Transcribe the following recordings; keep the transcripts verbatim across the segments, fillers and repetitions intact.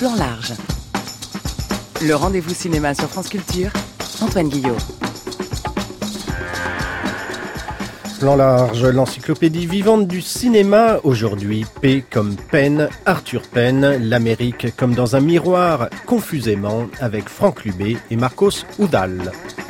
Plan large. Le rendez-vous cinéma sur France Culture, Antoine Guillot. Plan large, l'encyclopédie vivante du cinéma. Aujourd'hui, P comme Penn, Arthur Penn, l'Amérique comme dans un miroir, confusément, avec Franck Lubé et Marcos Udall.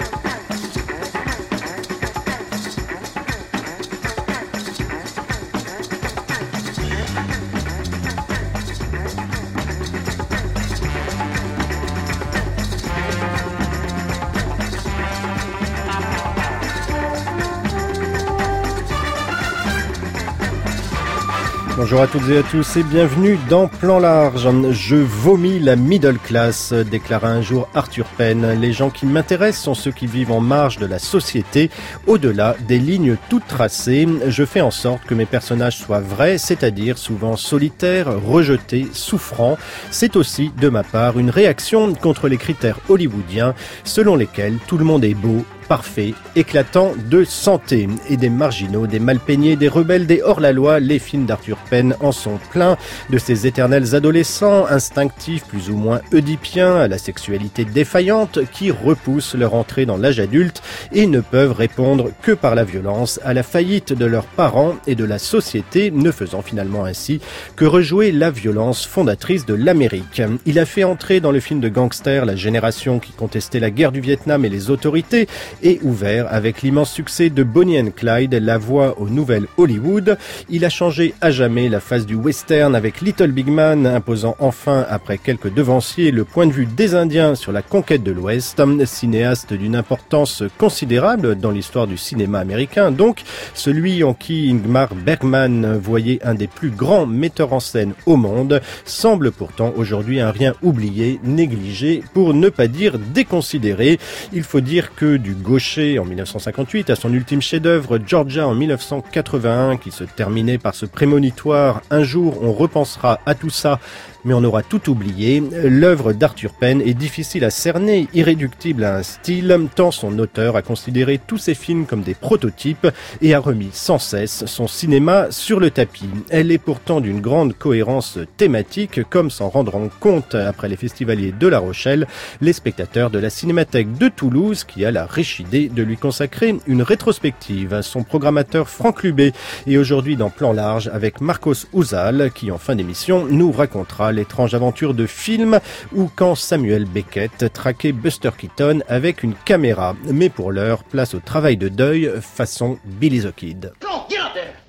Bonjour à toutes et à tous et bienvenue dans Plan large. Je vomis la middle class, déclara un jour Arthur Penn. Les gens qui m'intéressent sont ceux qui vivent en marge de la société, au-delà des lignes toutes tracées. Je fais en sorte que mes personnages soient vrais, c'est-à-dire souvent solitaires, rejetés, souffrants. C'est aussi, de ma part, une réaction contre les critères hollywoodiens selon lesquels tout le monde est beau, parfait, éclatant de santé. Et des marginaux, des mal peignés, des rebelles, des hors-la-loi, les films d'Arthur Penn en sont pleins. De ces éternels adolescents, instinctifs, plus ou moins oedipiens, à la sexualité défaillante, qui repoussent leur entrée dans l'âge adulte et ne peuvent répondre que par la violence à la faillite de leurs parents et de la société, ne faisant finalement ainsi que rejouer la violence fondatrice de l'Amérique. Il a fait entrer dans le film de gangster la génération qui contestait la guerre du Vietnam et les autorités, et ouvert avec l'immense succès de Bonnie and Clyde, la voix au nouvel Hollywood. Il a changé à jamais la face du western avec Little Big Man, imposant enfin, après quelques devanciers, le point de vue des Indiens sur la conquête de l'Ouest. Cinéaste d'une importance considérable dans l'histoire du cinéma américain, donc celui en qui Ingmar Bergman voyait un des plus grands metteurs en scène au monde, semble pourtant aujourd'hui un rien oublié, négligé, pour ne pas dire déconsidéré. Il faut dire que du gaucher en dix-neuf cent cinquante-huit à son ultime chef-d'œuvre Georgia en dix-neuf cent quatre-vingt-un qui se terminait par ce prémonitoire « Un jour on repensera à tout ça ». Mais on aura tout oublié. L'œuvre d'Arthur Penn est difficile à cerner, irréductible à un style, tant son auteur a considéré tous ses films comme des prototypes et a remis sans cesse son cinéma sur le tapis. Elle est pourtant d'une grande cohérence thématique, comme s'en rendront compte après les festivaliers de La Rochelle, les spectateurs de la Cinémathèque de Toulouse, qui a la riche idée de lui consacrer une rétrospective. Son programmateur Franck Lubé est aujourd'hui dans Plan large avec Marcos Udall, qui en fin d'émission nous racontera l'étrange aventure de film ou quand Samuel Beckett traquait Buster Keaton avec une caméra. Mais pour l'heure, place au travail de deuil façon Billy the Kid. Come on, get up there!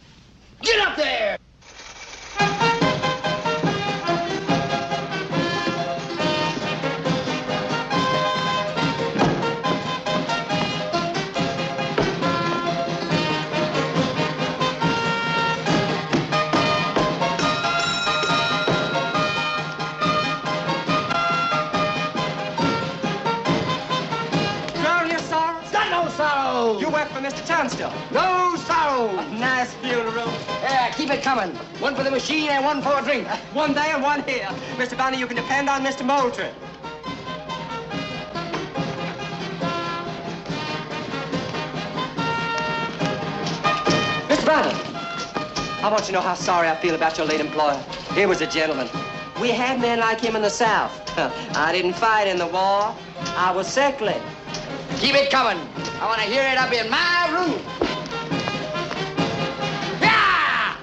Get up there! You work for Mister Tunstall. No sorrow! A nice funeral. Yeah, keep it coming. One for the machine and one for a drink. Uh, one there and one here. Mister Bounty, you can depend on Mister Moultrie. Mister Bounty, I want you to know how sorry I feel about your late employer. He was a gentleman. We had men like him in the South. I didn't fight in the war. I was sickly. Keep it coming. I want to hear it up in my room. Yeah!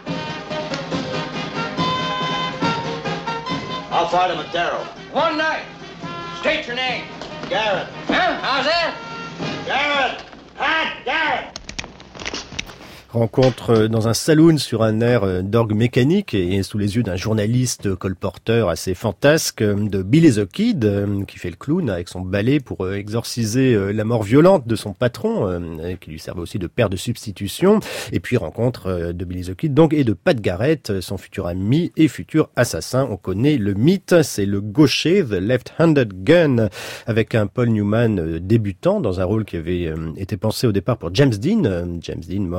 I'll fight him at Darrow. One night. State your name. Garrett. Huh? How's that? Garrett! Pat Garrett! Rencontre dans un saloon sur un air d'orgue mécanique et sous les yeux d'un journaliste colporteur assez fantasque de Billy the Kid, qui fait le clown avec son balai pour exorciser la mort violente de son patron, qui lui servait aussi de père de substitution. Et puis rencontre de Billy the Kid donc et de Pat Garrett, son futur ami et futur assassin. On connaît le mythe, c'est le gaucher, The Left-Handed Gun, avec un Paul Newman débutant dans un rôle qui avait été pensé au départ pour James Dean. James Dean mort peu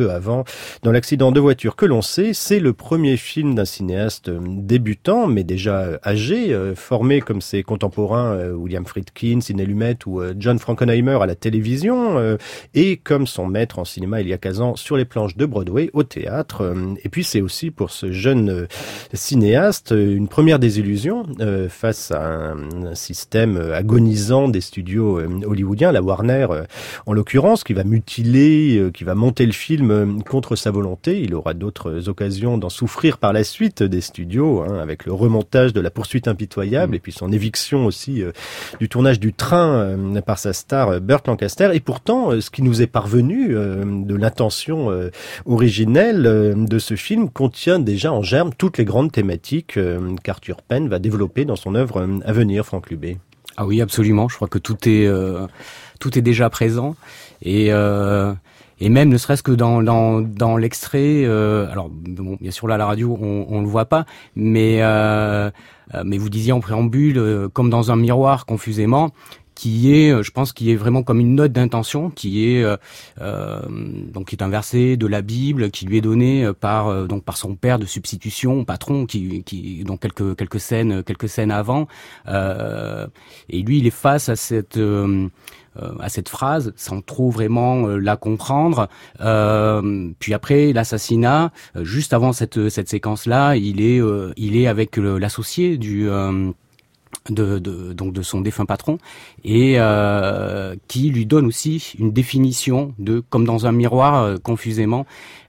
peu avant, dans l'accident de voiture que l'on sait. C'est le premier film d'un cinéaste débutant, mais déjà âgé, formé comme ses contemporains William Friedkin, Sidney Lumet ou John Frankenheimer à la télévision, et comme son maître en cinéma Elia Kazan sur les planches de Broadway au théâtre. Et puis c'est aussi pour ce jeune cinéaste une première désillusion euh, face à un, un système agonisant des studios euh, hollywoodiens, la Warner euh, en l'occurrence, qui va mutiler, euh, qui va monter le film euh, contre sa volonté. Il aura d'autres occasions d'en souffrir par la suite des studios, hein, avec le remontage de La poursuite impitoyable mmh. et puis son éviction aussi euh, du tournage du Train euh, par sa star euh, Burt Lancaster. Et pourtant, euh, ce qui nous est parvenu euh, de l'intention euh, originelle euh, de ce film contient déjà en germe toutes les grandes thématiques euh, qu'Arthur Penn va développer dans son œuvre euh, à venir, Franck Lubé. Ah oui, absolument. Je crois que tout est euh, tout est déjà présent et euh, et même ne serait-ce que dans dans dans l'extrait. Euh, alors bon, bien sûr là à la radio on on le voit pas, mais euh, mais vous disiez en préambule euh, comme dans un miroir confusément, qui est, je pense, qui est vraiment comme une note d'intention, qui est euh, euh, donc qui est un verset de la Bible qui lui est donné par euh, donc par son père de substitution, patron, qui qui donc quelques quelques scènes quelques scènes avant, euh, et lui il est face à cette euh, à cette phrase sans trop vraiment euh, la comprendre. Euh, puis après l'assassinat, euh, juste avant cette cette séquence là, il est euh, il est avec le, l'associé du euh, De, de donc de son défunt patron et euh, qui lui donne aussi une définition de comme dans un miroir euh, confusément,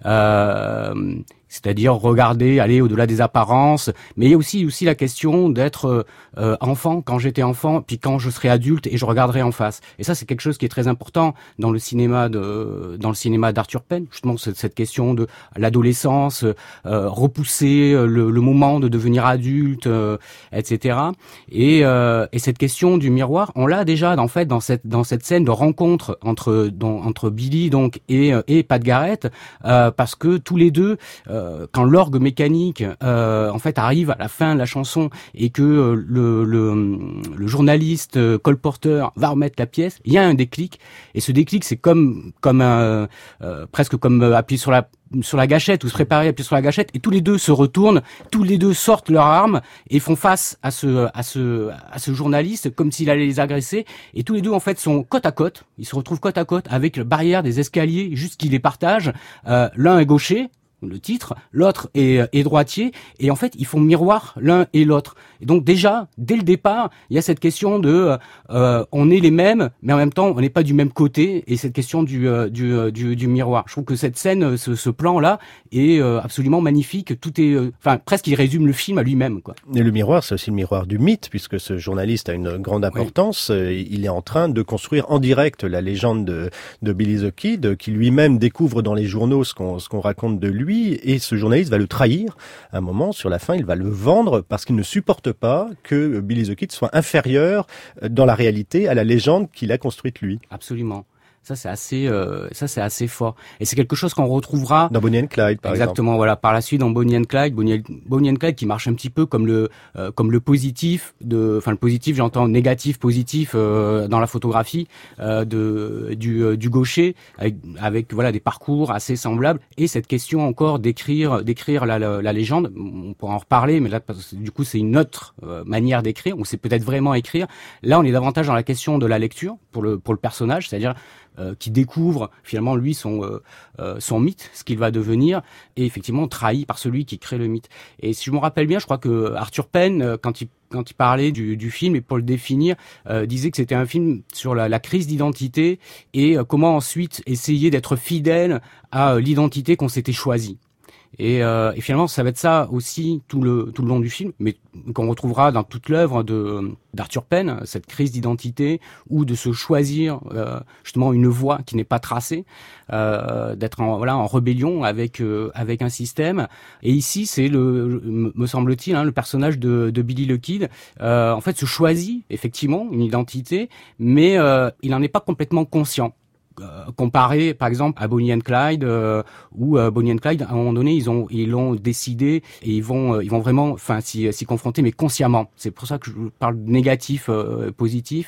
euh, c'est-à-dire regarder, aller au-delà des apparences, mais il y a aussi aussi la question d'être euh, enfant quand j'étais enfant, puis quand je serai adulte et je regarderai en face. Et ça c'est quelque chose qui est très important dans le cinéma de dans le cinéma d'Arthur Penn, justement cette, cette question de l'adolescence, euh, repousser le, le moment de devenir adulte, euh, et cetera. Et, euh, et cette question du miroir, on l'a déjà en fait dans cette dans cette scène de rencontre entre dans, entre Billy donc et et Pat Garrett, euh, parce que tous les deux euh, quand l'orgue mécanique euh, en fait arrive à la fin de la chanson et que euh, le, le le journaliste euh, Cole Porter va remettre la pièce, il y a un déclic et ce déclic c'est comme comme un euh, presque comme euh, appuyer sur la sur la gâchette ou se préparer à appuyer sur la gâchette et tous les deux se retournent, tous les deux sortent leurs armes et font face à ce à ce à ce journaliste comme s'il allait les agresser et tous les deux en fait sont côte à côte, ils se retrouvent côte à côte avec la barrière des escaliers juste qui les partagent, euh, l'un est gaucher, le titre, l'autre est, est droitier, et en fait ils font miroir l'un et l'autre. Et donc déjà, dès le départ, il y a cette question de euh, on est les mêmes, mais en même temps on n'est pas du même côté, et cette question du euh, du, euh, du du miroir. Je trouve que cette scène, ce, ce plan-là, est euh, absolument magnifique. Tout est, enfin euh, presque il résume le film à lui-même, quoi. Et le miroir, c'est aussi le miroir du mythe, puisque ce journaliste a une grande importance. Oui. Il est en train de construire en direct la légende de, de Billy the Kid, qui lui-même découvre dans les journaux ce qu'on ce qu'on raconte de lui. Et ce journaliste va le trahir. À un moment, sur la fin, il va le vendre parce qu'il ne supporte pas que Billy the Kid soit inférieur dans la réalité à la légende qu'il a construite lui. Absolument. Ça c'est assez, euh, ça c'est assez fort. Et c'est quelque chose qu'on retrouvera dans Bonnie and Clyde, par exactement, exemple. Exactement, voilà. Par la suite, dans Bonnie and Clyde, Bonnie, Bonnie and Clyde qui marche un petit peu comme le, euh, comme le positif de, enfin le positif, j'entends négatif, positif euh, dans la photographie euh, de du, euh, du gaucher, avec, avec voilà des parcours assez semblables et cette question encore d'écrire, d'écrire la, la, la légende. On pourra en reparler, mais là parce que, du coup c'est une autre euh, manière d'écrire. On sait peut-être vraiment écrire. Là, on est davantage dans la question de la lecture pour le pour le personnage, c'est-à-dire Euh, qui découvre finalement lui son euh, euh, son mythe, ce qu'il va devenir, et effectivement trahi par celui qui crée le mythe. Et si je me rappelle bien, je crois que Arthur Penn, euh, quand il quand il parlait du, du film et pour le définir, euh, disait que c'était un film sur la, la crise d'identité et euh, comment ensuite essayer d'être fidèle à euh, l'identité qu'on s'était choisie. Et, euh, et finalement, ça va être ça aussi tout le tout le long du film, mais qu'on retrouvera dans toute l'œuvre de d'Arthur Penn, cette crise d'identité ou de se choisir euh, justement une voie qui n'est pas tracée, euh, d'être en voilà en rébellion avec euh, avec un système. Et ici, c'est le me semble-t-il hein, le personnage de de Billy the Kid, euh, en fait, se choisit effectivement une identité, mais euh, il n'en est pas complètement conscient. Euh, comparé par exemple à Bonnie and Clyde euh, où euh, Bonnie and Clyde à un moment donné ils ont ils l'ont décidé et ils vont euh, ils vont vraiment enfin s'y, s'y confronter mais consciemment. C'est pour ça que je parle de négatif euh, positif.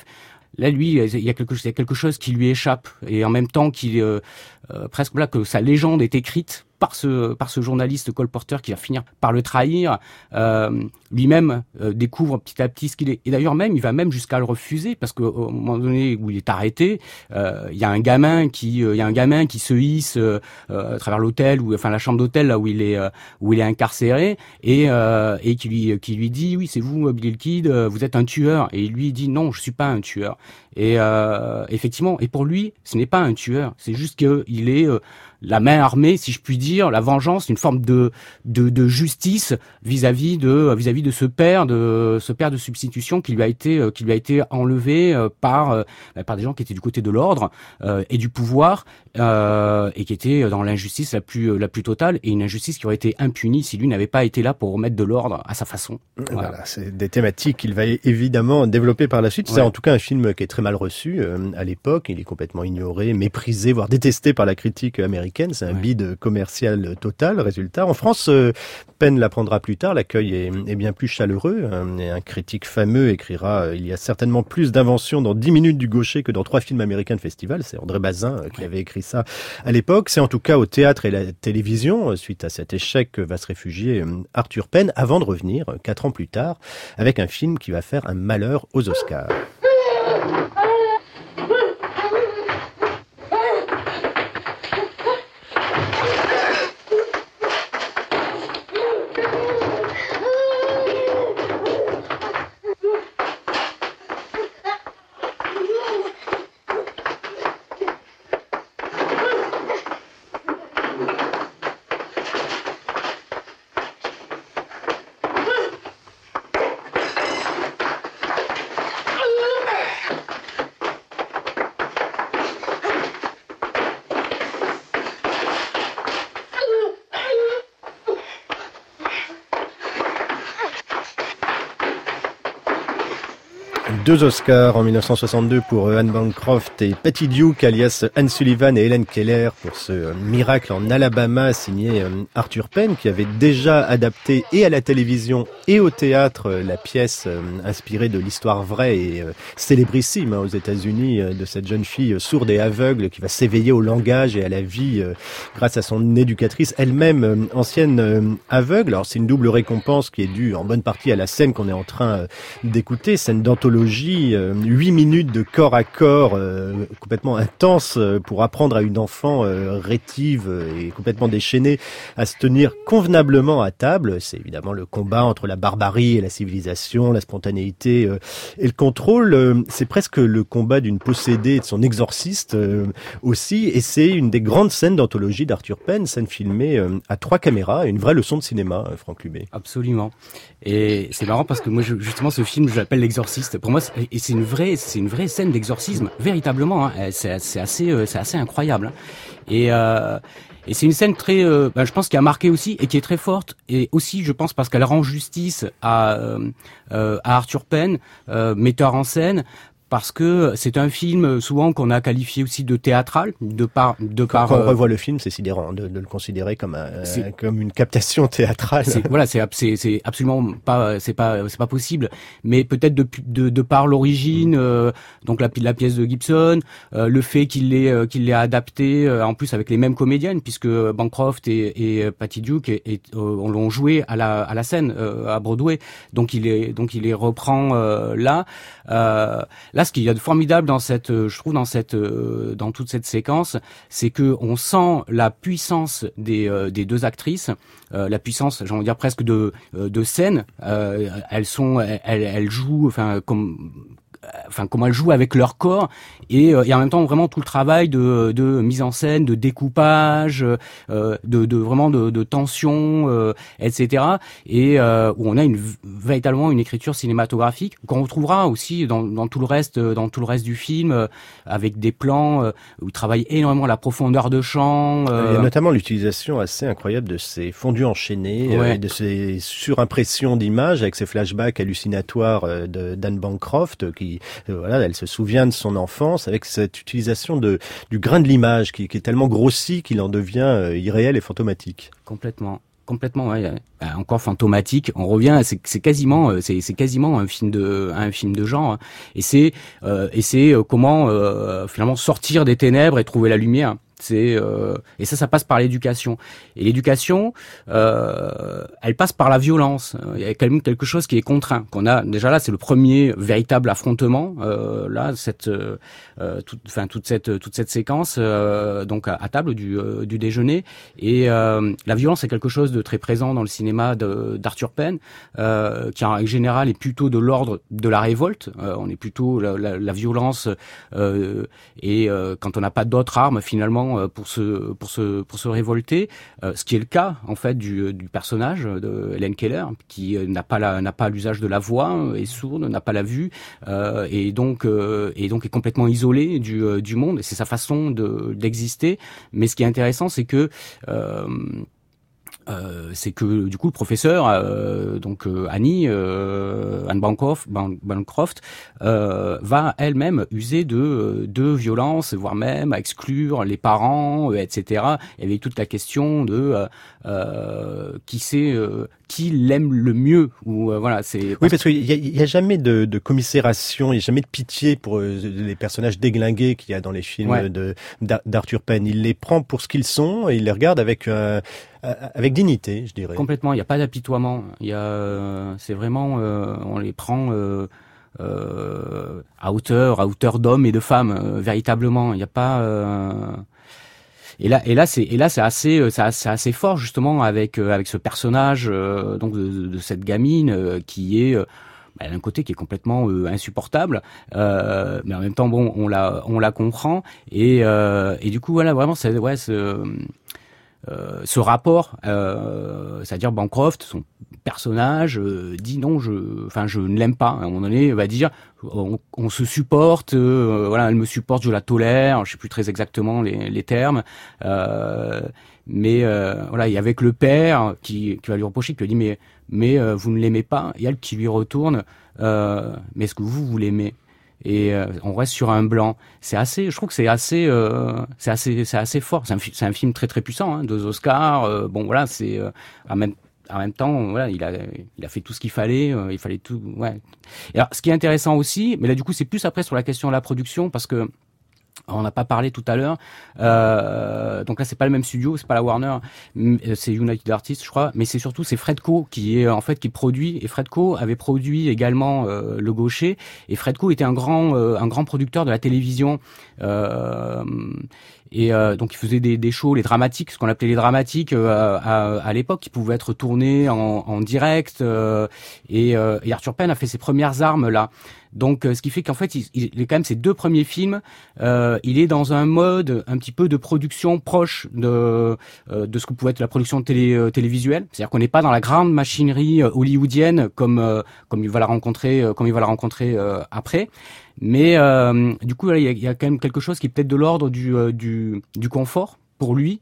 là, lui, il y a quelque, il y a quelque chose qui lui échappe, et en même temps qu'il euh, euh, presque là que sa légende est écrite par ce par ce journaliste Cole Porter qui va finir par le trahir. Euh, lui-même euh, découvre petit à petit ce qu'il est. Et d'ailleurs même, il va même jusqu'à le refuser parce qu'au moment donné où il est arrêté, euh, il y a un gamin qui, euh, il y a un gamin qui se hisse euh, euh, à travers l'hôtel ou enfin la chambre d'hôtel là où il est euh, où il est incarcéré et euh, et qui lui qui lui dit oui c'est vous Billy the Kid, vous êtes un tueur. Et il lui dit non, je suis pas un tueur. Et euh, effectivement, et pour lui, ce n'est pas un tueur, c'est juste que il est euh, la main armée, si je puis dire, la vengeance, une forme de de, de justice vis-à-vis de vis-à-vis de ce père de ce père de substitution qui lui a été qui lui a été enlevé par par des gens qui étaient du côté de l'ordre euh, et du pouvoir euh, et qui étaient dans l'injustice la plus la plus totale, et une injustice qui aurait été impunie si lui n'avait pas été là pour remettre de l'ordre à sa façon. Voilà, voilà, c'est des thématiques qu'il va évidemment développer par la suite. Ouais. C'est en tout cas un film qui est très mal reçu euh, à l'époque. Il est complètement ignoré, méprisé, voire détesté par la critique américaine. C'est un ouais. bide commercial total. Résultat, en France, euh, peine l'apprendra plus tard. L'accueil est, est bien plus chaleureux. Un, un critique fameux écrira euh, il y a certainement plus d'inventions dans dix minutes du gaucher que dans trois films américains de festival. C'est André Bazin euh, qui ouais. avait écrit ça à l'époque. C'est en tout cas au théâtre et la télévision, euh, suite à cet échec, que va se réfugier euh, Arthur Penn, avant de revenir euh, quatre ans plus tard avec un film qui va faire un malheur aux Oscars. Deux Oscars en dix-neuf cent soixante-deux pour Anne Bancroft et Patty Duke, alias Anne Sullivan et Helen Keller, pour ce miracle en Alabama signé Arthur Penn, qui avait déjà adapté et à la télévision et au théâtre la pièce inspirée de l'histoire vraie et célébrissime aux États-Unis de cette jeune fille sourde et aveugle qui va s'éveiller au langage et à la vie grâce à son éducatrice, elle-même ancienne aveugle. Alors c'est une double récompense qui est due en bonne partie à la scène qu'on est en train d'écouter, scène d'anthologie. Huit minutes de corps à corps euh, complètement intense euh, pour apprendre à une enfant euh, rétive et complètement déchaînée à se tenir convenablement à table. C'est évidemment le combat entre la barbarie et la civilisation, la spontanéité euh, et le contrôle. Euh, c'est presque le combat d'une possédée et de son exorciste euh, aussi, et c'est une des grandes scènes d'anthologie d'Arthur Penn, scène filmée euh, à trois caméras, une vraie leçon de cinéma, euh, Franck Lubé. Absolument. Et c'est marrant parce que moi, je, justement, ce film, je l'appelle l'exorciste. Pour moi, c'est, et c'est une vraie, c'est une vraie scène d'exorcisme, véritablement. Hein. C'est, c'est assez, c'est assez incroyable. Hein. Et, euh, et c'est une scène très, euh, ben, je pense, qui a marqué aussi et qui est très forte. Et aussi, je pense, parce qu'elle rend justice à, euh, à Arthur Penn, euh, metteur en scène. Parce que c'est un film souvent qu'on a qualifié aussi de théâtral, de par, de quand, par. Quand on revoit le film, c'est sidérant de, de le considérer comme un, comme une captation théâtrale. C'est, voilà, c'est, c'est, c'est absolument pas, c'est pas, c'est pas possible. Mais peut-être de, de, de par l'origine, euh, donc la, la pièce de Gibson, euh, le fait qu'il l'ait, euh, qu'il l'ait adapté, euh, en plus avec les mêmes comédiennes, puisque Bancroft et, et Patty Duke et, et, euh, on l'ont joué à la, à la scène euh, à Broadway. Donc il est, donc il les reprend euh, là. Euh, là, ce qu'il y a de formidable dans cette, je trouve, dans cette, dans toute cette séquence, c'est que on sent la puissance des, des deux actrices, euh, la puissance, j'ai envie de dire presque de, de scène. Euh, elles sont, elles, elles jouent, enfin, comme. Enfin, comment elles jouent avec leur corps et, et en même temps vraiment tout le travail de, de mise en scène, de découpage, euh, de, de vraiment de, de tension, euh, et cetera. Et euh, où on a une véritablement une écriture cinématographique qu'on retrouvera aussi dans, dans tout le reste, dans tout le reste du film, euh, avec des plans euh, où il travaille énormément la profondeur de champ. Euh... Il y a notamment l'utilisation assez incroyable de ces fondus enchaînés, ouais. euh, et de ces surimpressions d'images avec ces flashbacks hallucinatoires euh, de d'Anne Bancroft qui voilà, elle se souvient de son enfance avec cette utilisation de du grain de l'image qui, qui est tellement grossi qu'il en devient euh, irréel et fantomatique. Complètement. complètement, ouais, encore fantomatique. On revient, c'est, c'est quasiment, c'est, c'est quasiment un film de, un film de genre. Et c'est, euh, et c'est comment euh, finalement sortir des ténèbres et trouver la lumière. C'est euh, et ça, ça passe par l'éducation. Et l'éducation, euh, elle passe par la violence. Il y a quand même quelque chose qui est contraint. Qu'on a déjà là, c'est le premier véritable affrontement. Euh, là, cette, euh, toute, enfin toute cette, toute cette séquence, euh, donc à, à table du, euh, du déjeuner. Et euh, la violence est quelque chose de très présent dans le cinéma de, d'Arthur Penn, euh, qui en règle générale est plutôt de l'ordre de la révolte. Euh, on est plutôt la, la, la violence euh, et euh, quand on n'a pas d'autres armes finalement pour se pour se pour se révolter, euh, ce qui est le cas en fait du du personnage de Helen Keller, qui euh, n'a pas la n'a pas l'usage de la voix, euh, est sourde, n'a pas la vue, euh, et donc euh, et donc est complètement isolé du euh, du monde. Et c'est sa façon de d'exister. Mais ce qui est intéressant, c'est que euh, Euh, c'est que du coup le professeur, euh, donc euh, Annie, euh, Anne Bancroft, Ban- Bancroft euh, va elle-même user de de violence, voire même à exclure les parents, euh, et cetera. Il y avait toute la question de euh, euh, qui c'est, euh, qui l'aime le mieux, ou euh, voilà, c'est. Oui, parce qu'il y a, il y a jamais de, de commisération, il y a jamais de pitié pour euh, les personnages déglingués qu'il y a dans les films Ouais. de d'Arthur Penn. Il les prend pour ce qu'ils sont et il les regarde avec euh, avec dignité, je dirais. Complètement, il n'y a pas d'apitoiement. Il y a, euh, c'est vraiment, euh, on les prend euh, euh, à hauteur, à hauteur d'hommes et de femmes, euh, véritablement. Il n'y a pas. Euh... Et là, et là, c'est, et là, c'est assez, c'est assez, assez fort justement avec euh, avec ce personnage euh, donc de, de cette gamine euh, qui est. Euh, bah, d'un côté qui est complètement euh, insupportable, euh, mais en même temps bon, on la, on la comprend et euh, et du coup voilà vraiment c'est ouais c'est, Euh, ce rapport, euh, c'est-à-dire Bancroft, son personnage euh, dit non, je, enfin je ne l'aime pas. À un moment donné, il va dire on, on se supporte, euh, voilà, elle me supporte, je la tolère. Je sais plus très exactement les, les termes, euh, mais euh, voilà, et avec le père qui, qui va lui reprocher, qui lui dit mais mais euh, vous ne l'aimez pas, et elle qui lui retourne, euh, mais est-ce que vous vous l'aimez? Et euh, on reste sur un blanc. C'est assez, je trouve que c'est assez, euh, c'est assez, c'est assez fort. C'est un, c'est un film très très puissant, hein, deux Oscars. Euh, bon voilà, c'est euh, en même en même temps, voilà, il a il a fait tout ce qu'il fallait. Euh, il fallait tout. Ouais. Et alors, ce qui est intéressant aussi, mais là du coup c'est plus après sur la question de la production parce que. On n'a pas parlé tout à l'heure. Euh, donc là, c'est pas le même studio, c'est pas la Warner, c'est United Artists, je crois. Mais c'est surtout c'est Fredco qui est en fait qui produit. Et Fredco avait produit également euh, Le Gaucher. Et Fredco était un grand euh, un grand producteur de la télévision. Euh, et euh, donc il faisait des, des shows, les dramatiques, ce qu'on appelait les dramatiques euh, à, à l'époque, qui pouvaient être tournés en, en direct. Euh, et, euh, et Arthur Penn a fait ses premières armes là. Donc, euh, ce qui fait qu'en fait, il, il est quand même ses deux premiers films, euh, il est dans un mode un petit peu de production proche de euh, de ce que pouvait être la production télé, euh, télévisuelle. C'est-à-dire qu'on n'est pas dans la grande machinerie euh, hollywoodienne comme euh, comme il va la rencontrer, euh, comme il va la rencontrer euh, après. Mais euh, du coup, là, il y a, il y a quand même quelque chose qui est peut-être de l'ordre du euh, du du confort pour lui.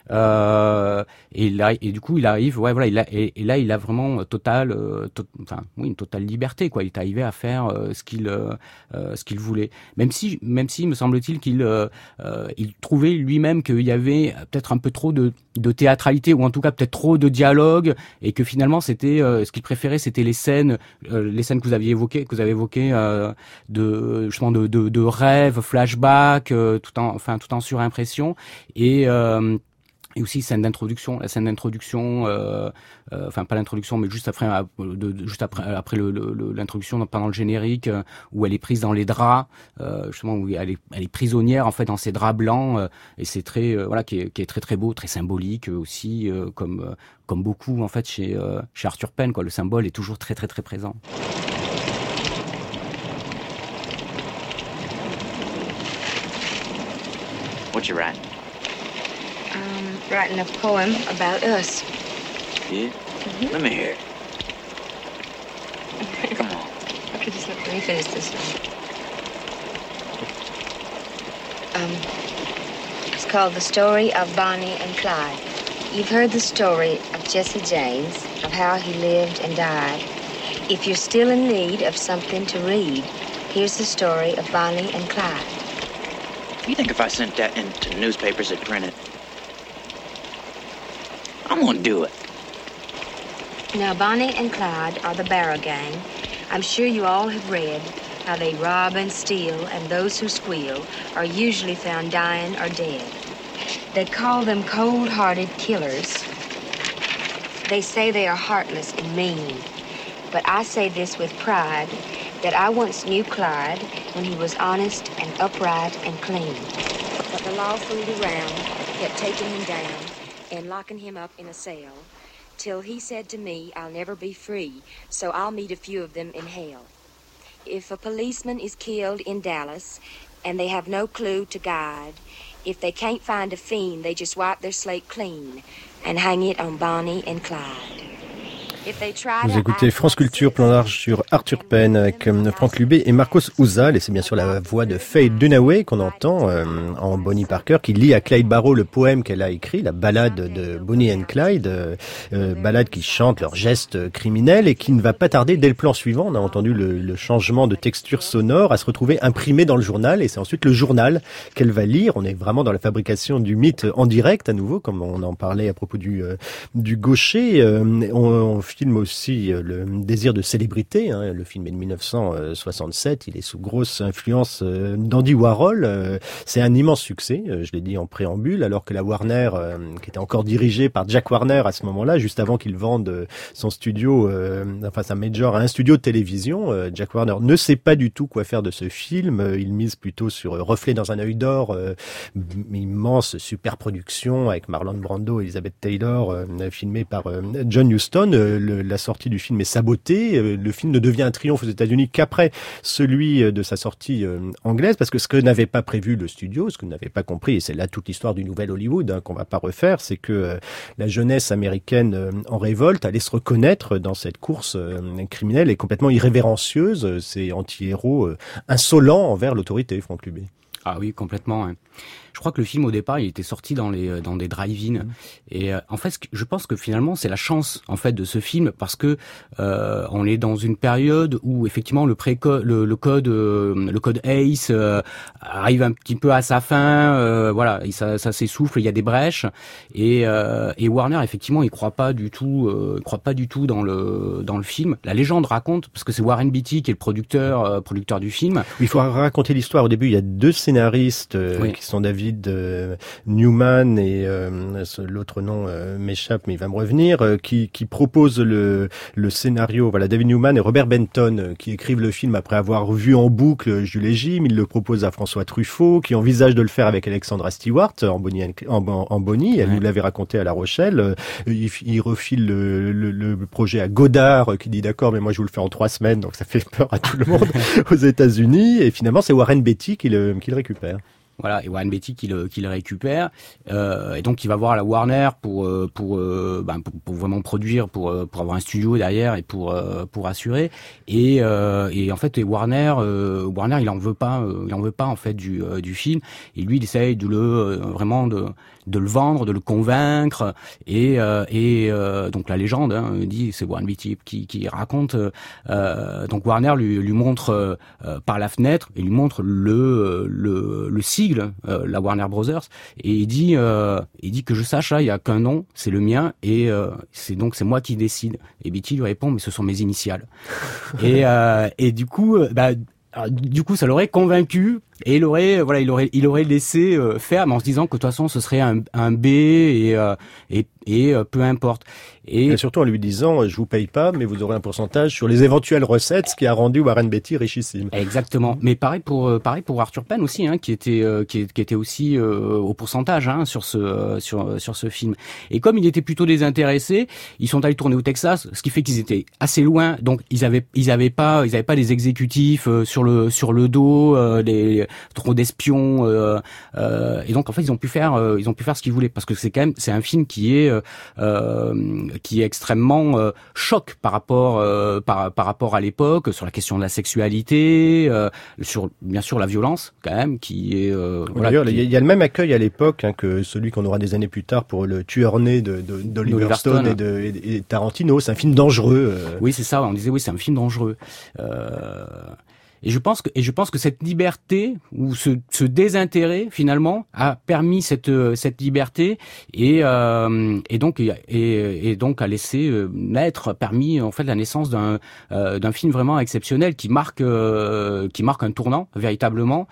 Euh, et là, et du coup, il arrive, ouais, voilà, il a, et, et là, il a vraiment total, euh, to, enfin, oui, une totale liberté, quoi. Il est arrivé à faire euh, ce qu'il, euh, ce qu'il voulait. Même si, même si, me semble-t-il qu'il, euh, il trouvait lui-même qu'il y avait peut-être un peu trop de, de théâtralité, ou en tout cas peut-être trop de dialogue, et que finalement, c'était, euh, ce qu'il préférait, c'était les scènes, euh, les scènes que vous aviez évoquées, que vous avez évoquées, euh, de, justement, de, de, de rêves, flashbacks, euh, tout en, enfin, tout en surimpression, et euh, et aussi scène d'introduction, la scène d'introduction, euh, euh, enfin pas l'introduction, mais juste après, de, de, juste après, après le, le, l'introduction pendant le générique, euh, où elle est prise dans les draps, euh, justement où elle est, elle est prisonnière en fait dans ces draps blancs, euh, et c'est très, euh, voilà, qui est, qui est très très beau, très symbolique euh, aussi, euh, comme euh, comme beaucoup en fait chez euh, chez Arthur Penn, quoi. Le symbole est toujours très très très présent. What you writing? Um, writing a poem about us. Yeah? Mm-hmm. Let me hear it. Come on. Okay, just let me finish this one. Um, it's called The Story of Bonnie and Clyde. You've heard the story of Jesse James, of how he lived and died. If you're still in need of something to read, here's the story of Bonnie and Clyde. What do you think if I sent that into newspapers that print it? I'm gonna do it. Now, Bonnie and Clyde are the Barrow Gang. I'm sure you all have read how they rob and steal, and those who squeal are usually found dying or dead. They call them cold-hearted killers. They say they are heartless and mean. But I say this with pride, that I once knew Clyde when he was honest and upright and clean. But the law fooled around, kept taking him down and locking him up in a cell, till he said to me, I'll never be free, so I'll meet a few of them in hell. If a policeman is killed in Dallas and they have no clue to guide, if they can't find a fiend, they just wipe their slate clean and hang it on Bonnie and Clyde. Vous écoutez France Culture, plan large sur Arthur Penn avec Franck Lubé et Marcos Ouzal, et c'est bien sûr la voix de Faye Dunaway qu'on entend euh, en Bonnie Parker, qui lit à Clyde Barrow le poème qu'elle a écrit, la ballade de Bonnie and Clyde, euh, euh, ballade qui chante leurs gestes criminels et qui ne va pas tarder dès le plan suivant. On a entendu le, le changement de texture sonore à se retrouver imprimé dans le journal, et c'est ensuite le journal qu'elle va lire. On est vraiment dans la fabrication du mythe en direct à nouveau, comme on en parlait à propos du, euh, du gaucher. Euh, on, on film aussi Le désir de célébrité, hein. Le film est de dix-neuf cent soixante-sept, il est sous grosse influence d'Andy Warhol. C'est un immense succès, je l'ai dit en préambule, alors que la Warner, qui était encore dirigée par Jack Warner à ce moment-là, juste avant qu'il vende son studio, enfin sa major à un studio de télévision, Jack Warner ne sait pas du tout quoi faire de ce film. Il mise plutôt sur Reflet dans un œil d'or, immense super production avec Marlon Brando et Elizabeth Taylor, filmé par John Huston. Le, la sortie du film est sabotée. Le film ne devient un triomphe aux États-Unis qu'après celui de sa sortie euh, anglaise, parce que ce que n'avait pas prévu le studio, ce que n'avait pas compris, et c'est là toute l'histoire du nouvel Hollywood hein, qu'on va pas refaire, c'est que euh, la jeunesse américaine euh, en révolte allait se reconnaître dans cette course euh, criminelle et complètement irrévérencieuse, ces anti-héros euh, insolents envers l'autorité, Franck Lubé. Ah oui, complètement. Hein. Je crois que le film au départ, il était sorti dans les dans des drive-in, mmh. et euh, en fait, je pense que finalement, c'est la chance en fait de ce film, parce que euh, on est dans une période où effectivement le pré le, le code euh, le code ACE euh, arrive un petit peu à sa fin, euh, voilà, et ça ça s'essouffle, il y a des brèches, et euh, et Warner effectivement, il croit pas du tout, euh, il croit pas du tout dans le dans le film. La légende raconte, parce que c'est Warren Beatty qui est le producteur euh, producteur du film. Il faut raconter l'histoire. Au début, il y a deux scénaristes euh, oui. qui sont David de Newman et euh, l'autre nom euh, m'échappe, mais il va me revenir, euh, qui, qui propose le, le scénario. Voilà, David Newman et Robert Benton euh, qui écrivent le film après avoir vu en boucle Jules et Jim. Ils le proposent à François Truffaut, qui envisage de le faire avec Alexandra Stewart en Bonnie. En, en Bonnie. Elle ouais. nous l'avait raconté à La Rochelle. Euh, il, il refile le, le, le projet à Godard, euh, qui dit d'accord, mais moi je vous le fais en trois semaines, donc ça fait peur à tout le monde aux États-Unis. Et finalement, c'est Warren Beatty qui le, qui le récupère. Voilà, et Warren Beatty qui le, qui le récupère, euh, et donc il va voir la Warner pour pour ben, pour, pour vraiment produire, pour pour avoir un studio derrière et pour pour assurer. Et euh, et en fait, et Warner euh, Warner il en veut pas, euh, il en veut pas en fait du euh, du film. Et lui, il essaye de le euh, vraiment de de le vendre, de le convaincre. Et euh, et euh, donc la légende hein, dit, c'est Warren Beatty qui qui raconte. Euh, donc Warner lui lui montre euh, par la fenêtre, et lui montre le le le sigle, euh, la Warner Brothers, et il dit euh, il dit que je sache, là il y a qu'un nom, c'est le mien, et euh, c'est donc c'est moi qui décide. Et Beatty lui répond, mais ce sont mes initiales. et euh, et du coup bah alors, du coup ça l'aurait convaincu, et il aurait voilà il aurait il aurait laissé euh, faire, mais en se disant que de toute façon ce serait un un B, et euh, et et euh, peu importe. Et, et surtout en lui disant, je vous paye pas, mais vous aurez un pourcentage sur les éventuelles recettes, ce qui a rendu Warren Beatty richissime. Exactement. Mais pareil pour euh, pareil pour Arthur Penn aussi, hein, qui était euh, qui, qui était aussi euh, au pourcentage hein, sur ce euh, sur sur ce film. Et comme il était plutôt désintéressé, ils sont allés tourner au Texas, ce qui fait qu'ils étaient assez loin. Donc ils avaient ils avaient pas ils avaient pas des exécutifs euh, sur le sur le dos, euh, des trop d'espions. Euh, euh, et donc en fait ils ont pu faire euh, ils ont pu faire ce qu'ils voulaient, parce que c'est quand même c'est un film qui est euh, qui est extrêmement euh, choc par rapport euh, par par rapport à l'époque, sur la question de la sexualité, euh, sur bien sûr la violence quand même, qui est euh, voilà, d'ailleurs il qui... y a le même accueil à l'époque hein, que celui qu'on aura des années plus tard pour Le Tueur né de, de d'Oliver Stone et de et, et Tarantino. C'est un film dangereux. Euh... Oui, c'est ça, on disait oui, c'est un film dangereux. Euh... Et je pense que et je pense que cette liberté ou ce, ce désintérêt finalement a permis cette cette liberté et euh, et donc et, et donc a laissé naître, permis en fait la naissance d'un euh, d'un film vraiment exceptionnel qui marque euh, qui marque un tournant véritablement,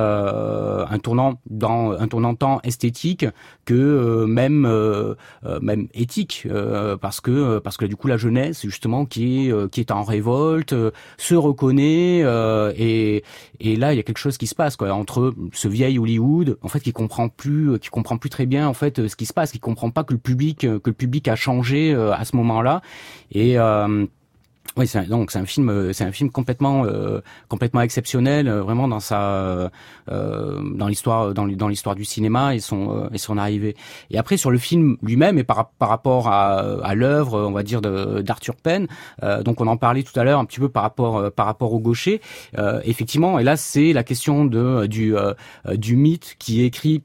euh, un tournant dans un tournant tant esthétique que euh, même euh, même éthique, euh, parce que parce que du coup la jeunesse justement qui est qui est en révolte euh, se reconnaît euh, et et là il y a quelque chose qui se passe quoi entre ce vieil Hollywood en fait qui comprend plus qui comprend plus très bien en fait ce qui se passe, qui comprend pas que le public que le public a changé euh, à ce moment-là et euh, oui, c'est un, donc c'est un film, c'est un film complètement, euh, complètement exceptionnel, euh, vraiment dans sa, euh, dans l'histoire, dans, dans l'histoire du cinéma et son euh, et son arrivée. Et après sur le film lui-même et par par rapport à, à l'œuvre, on va dire de, d'Arthur Penn, euh, donc on en parlait tout à l'heure un petit peu par rapport euh, par rapport au Gaucher. Euh, effectivement, et là c'est la question de du euh, du mythe qui est écrit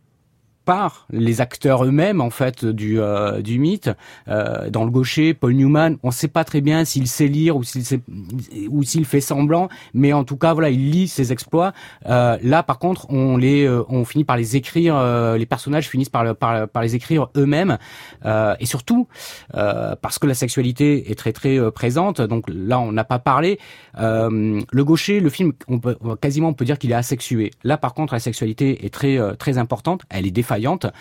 par les acteurs eux-mêmes en fait du euh, du mythe. Euh, dans le Gaucher, Paul Newman, on ne sait pas très bien s'il sait lire ou s'il sait, ou s'il fait semblant, mais en tout cas voilà, il lit ses exploits. Euh, là par contre, on les euh, on finit par les écrire, euh, les personnages finissent par par par les écrire eux-mêmes euh, et surtout euh, parce que la sexualité est très très euh, présente. Donc là, on n'a pas parlé. Euh, le Gaucher, le film, on peut quasiment on peut dire qu'il est asexué. Là par contre, la sexualité est très euh, très importante. Elle est défaillante.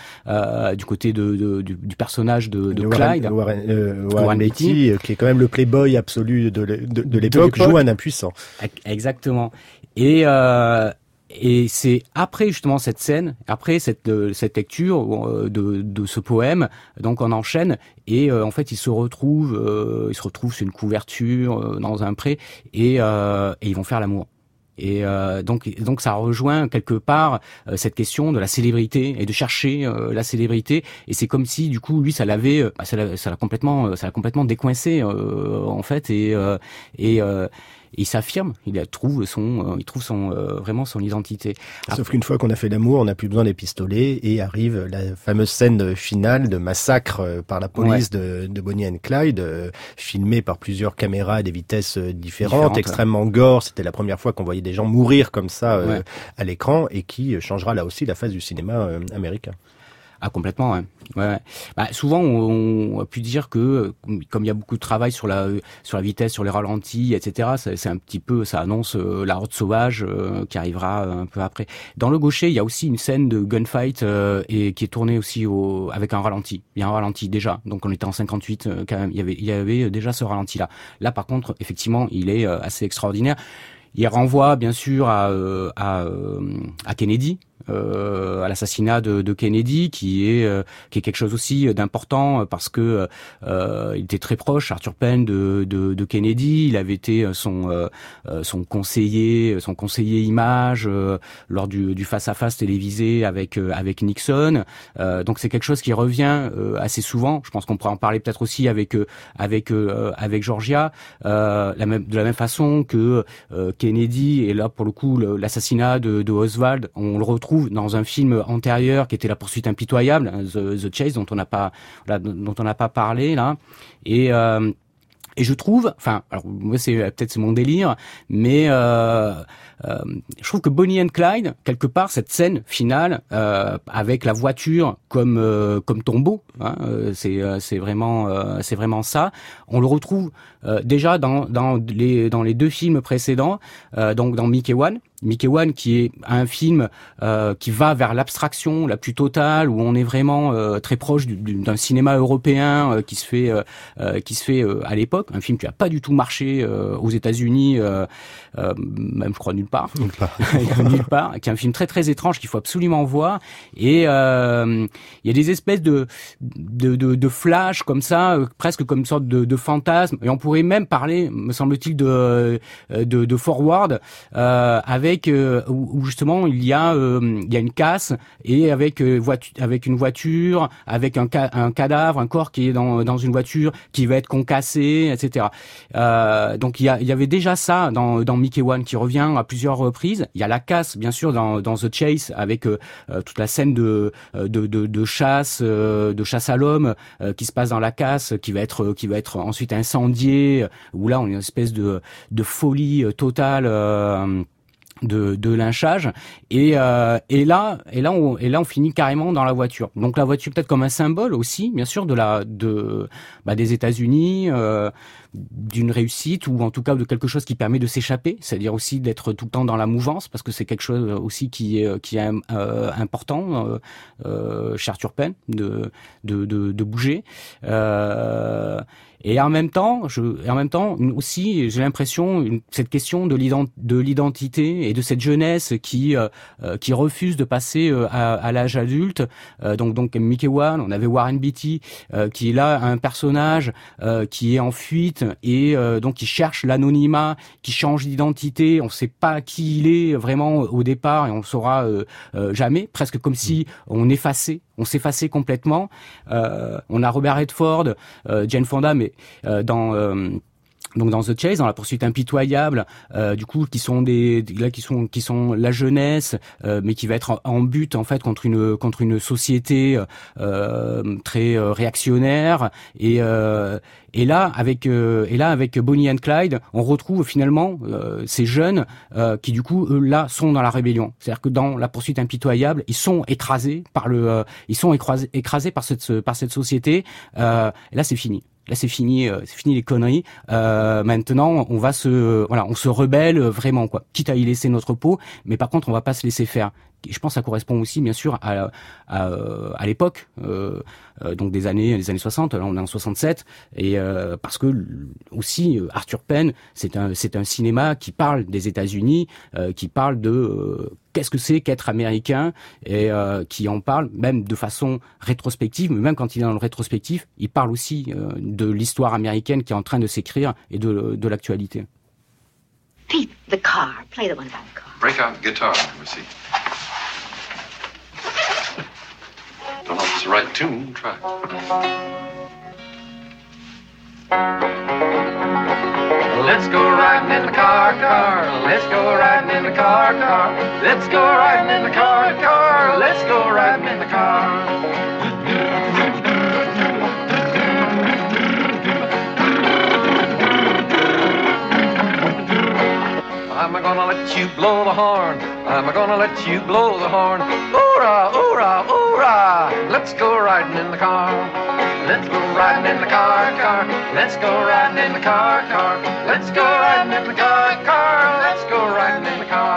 Euh, du côté de, de du, du personnage de, de Warren, Clyde, Warren, euh, Warren, Warren Beatty, Beatty, qui est quand même le playboy absolu de, de, de, de l'époque, joue un impuissant. Exactement. Et euh, et c'est après justement cette scène, après cette cette lecture de de ce poème, donc on enchaîne et euh, en fait ils se retrouvent, euh, ils se retrouvent sur une couverture euh, dans un pré et euh, et ils vont faire l'amour. Et euh, donc, donc ça rejoint quelque part euh, cette question de la célébrité et de chercher euh, la célébrité. Et c'est comme si, du coup, lui, ça l'avait, bah, ça l'a, ça l'a complètement, ça l'a complètement décoincé euh, en fait. Et euh, et euh, il s'affirme, il trouve son, euh, il trouve son euh, vraiment son identité. Sauf qu'une fois qu'on a fait l'amour, on n'a plus besoin des pistolets et arrive la fameuse scène finale de massacre par la police ouais. de, de Bonnie and Clyde, euh, filmée par plusieurs caméras à des vitesses différentes, Différente, extrêmement ouais. gore. C'était la première fois qu'on voyait des gens mourir comme ça euh, ouais. à l'écran et qui changera là aussi la face du cinéma euh, américain. Ah complètement, ouais. ouais, ouais. Bah, souvent on, on a pu dire que comme il y a beaucoup de travail sur la sur la vitesse, sur les ralentis, et cetera. C'est, c'est un petit peu, ça annonce euh, la Horde sauvage euh, qui arrivera un peu après. Dans le Gaucher, il y a aussi une scène de gunfight euh, et qui est tournée aussi au avec un ralenti. Il y a un ralenti déjà. Donc on était en cinquante-huit euh, quand même. Il y avait il y avait déjà ce ralenti là. Là par contre, effectivement, il est euh, assez extraordinaire. Il renvoie bien sûr à euh, à, euh, à Kennedy. Euh, à l'assassinat de, de Kennedy, qui est euh, qui est quelque chose aussi d'important parce que euh, il était très proche, Arthur Penn, de, de, de Kennedy. Il avait été son euh, son conseiller, son conseiller image euh, lors du, du face-à-face télévisé avec euh, avec Nixon. Euh, donc c'est quelque chose qui revient euh, assez souvent. Je pense qu'on pourrait en parler peut-être aussi avec euh, avec euh, avec Georgia, euh, la même, de la même façon que euh, Kennedy. Et là pour le coup, le, l'assassinat de, de Oswald, on le retrouve dans un film antérieur qui était La poursuite impitoyable, The, The Chase, dont on n'a pas, là, dont on n'a pas parlé là, et euh, et je trouve, enfin, alors moi c'est peut-être c'est mon délire, mais euh, euh, je trouve que Bonnie and Clyde, quelque part, cette scène finale euh, avec la voiture comme euh, comme tombeau, hein, euh, c'est euh, c'est vraiment euh, c'est vraiment ça. On le retrouve euh, déjà dans dans les dans les deux films précédents, euh, donc dans Mickey One. Mickey One qui est un film euh, qui va vers l'abstraction la plus totale, où on est vraiment euh, très proche du, du, d'un cinéma européen euh, qui se fait euh, euh, qui se fait euh, à l'époque, un film qui a pas du tout marché euh, aux États-Unis, euh, euh, même je crois nulle part, nulle part, nulle part, qui est un film très très étrange qu'il faut absolument voir. Et euh, il y a des espèces de de de, de flash comme ça, euh, presque comme une sorte de, de fantasme, et on pourrait même parler, me semble-t-il, de de, de forward euh, avec avec euh, où, où justement il y a euh, il y a une casse et avec euh, voiture avec une voiture, avec un, ca- un cadavre, un corps qui est dans dans une voiture qui va être concassé, et cetera. Euh, donc il y a il y avait déjà ça dans dans Mickey One qui revient à plusieurs reprises. Il y a la casse bien sûr dans dans The Chase avec euh, toute la scène de de de, de chasse euh, de chasse à l'homme euh, qui se passe dans la casse, qui va être qui va être ensuite incendiée, où là on a une espèce de de folie totale euh, de, de lynchage et euh, et là et là on et là on finit carrément dans la voiture. Donc la voiture peut-être comme un symbole aussi, bien sûr, de la de bah, des États-Unis, euh, d'une réussite ou en tout cas de quelque chose qui permet de s'échapper, c'est-à-dire aussi d'être tout le temps dans la mouvance, parce que c'est quelque chose aussi qui est qui est euh, important euh, euh, chez Arthur Penn de de de, de bouger. Euh, Et en même temps, je, et en même temps aussi, j'ai l'impression une, cette question de, l'ident, de l'identité et de cette jeunesse qui euh, qui refuse de passer euh, à, à l'âge adulte. Euh, donc donc Mickey One, on avait Warren Beatty euh, qui est là un personnage euh, qui est en fuite et euh, donc qui cherche l'anonymat, qui change d'identité. On ne sait pas qui il est vraiment au départ et on le saura euh, euh, jamais. Presque comme si on effaçait. On s'effaçait complètement. Euh, on a Robert Redford, euh, Jane Fonda, mais euh, dans euh, donc dans The Chase, dans la poursuite impitoyable, euh, du coup, qui sont des là qui sont qui sont la jeunesse, euh, mais qui va être en, en but en fait contre une contre une société euh, très euh, réactionnaire et euh, et là avec euh, et là avec Bonnie and Clyde, on retrouve finalement euh, ces jeunes euh, qui du coup eux là sont dans la rébellion. C'est-à-dire que dans la poursuite impitoyable, ils sont écrasés par le euh, ils sont écrasés écrasés par cette par cette société. Euh, et là c'est fini. Là c'est fini, euh, c'est fini les conneries. Euh, maintenant, on va se, euh, voilà, on se rebelle vraiment quoi. Quitte à y laisser notre peau, mais par contre, on va pas se laisser faire. Et je pense que ça correspond aussi, bien sûr, à à, à l'époque, euh, euh, donc des années, des années soixante. Là, on est en soixante-sept, et euh, parce que aussi Arthur Penn, c'est un c'est un cinéma qui parle des États-Unis, euh, qui parle de euh, qu'est-ce que c'est qu'être américain et euh, qui en parle même de façon rétrospective, mais même quand il est dans le rétrospectif, il parle aussi euh, de l'histoire américaine qui est en train de s'écrire et de de l'actualité. Pete, the car. Play the one about the car. Break out guitar, let me see. Don't know if it's the right tune. Try. Let's go riding in the car, car. Let's go riding in the car, car. Let's go riding in the car, car. Let's go riding in the car. I'm gonna let you blow the horn. I'm gonna let you blow the horn. Hoorah, hoorah, hoorah. Let's go riding in the car. Let's go riding in the car, car. Let's go riding in the car, car. Let's go riding in the car, car. Let's go riding in the car.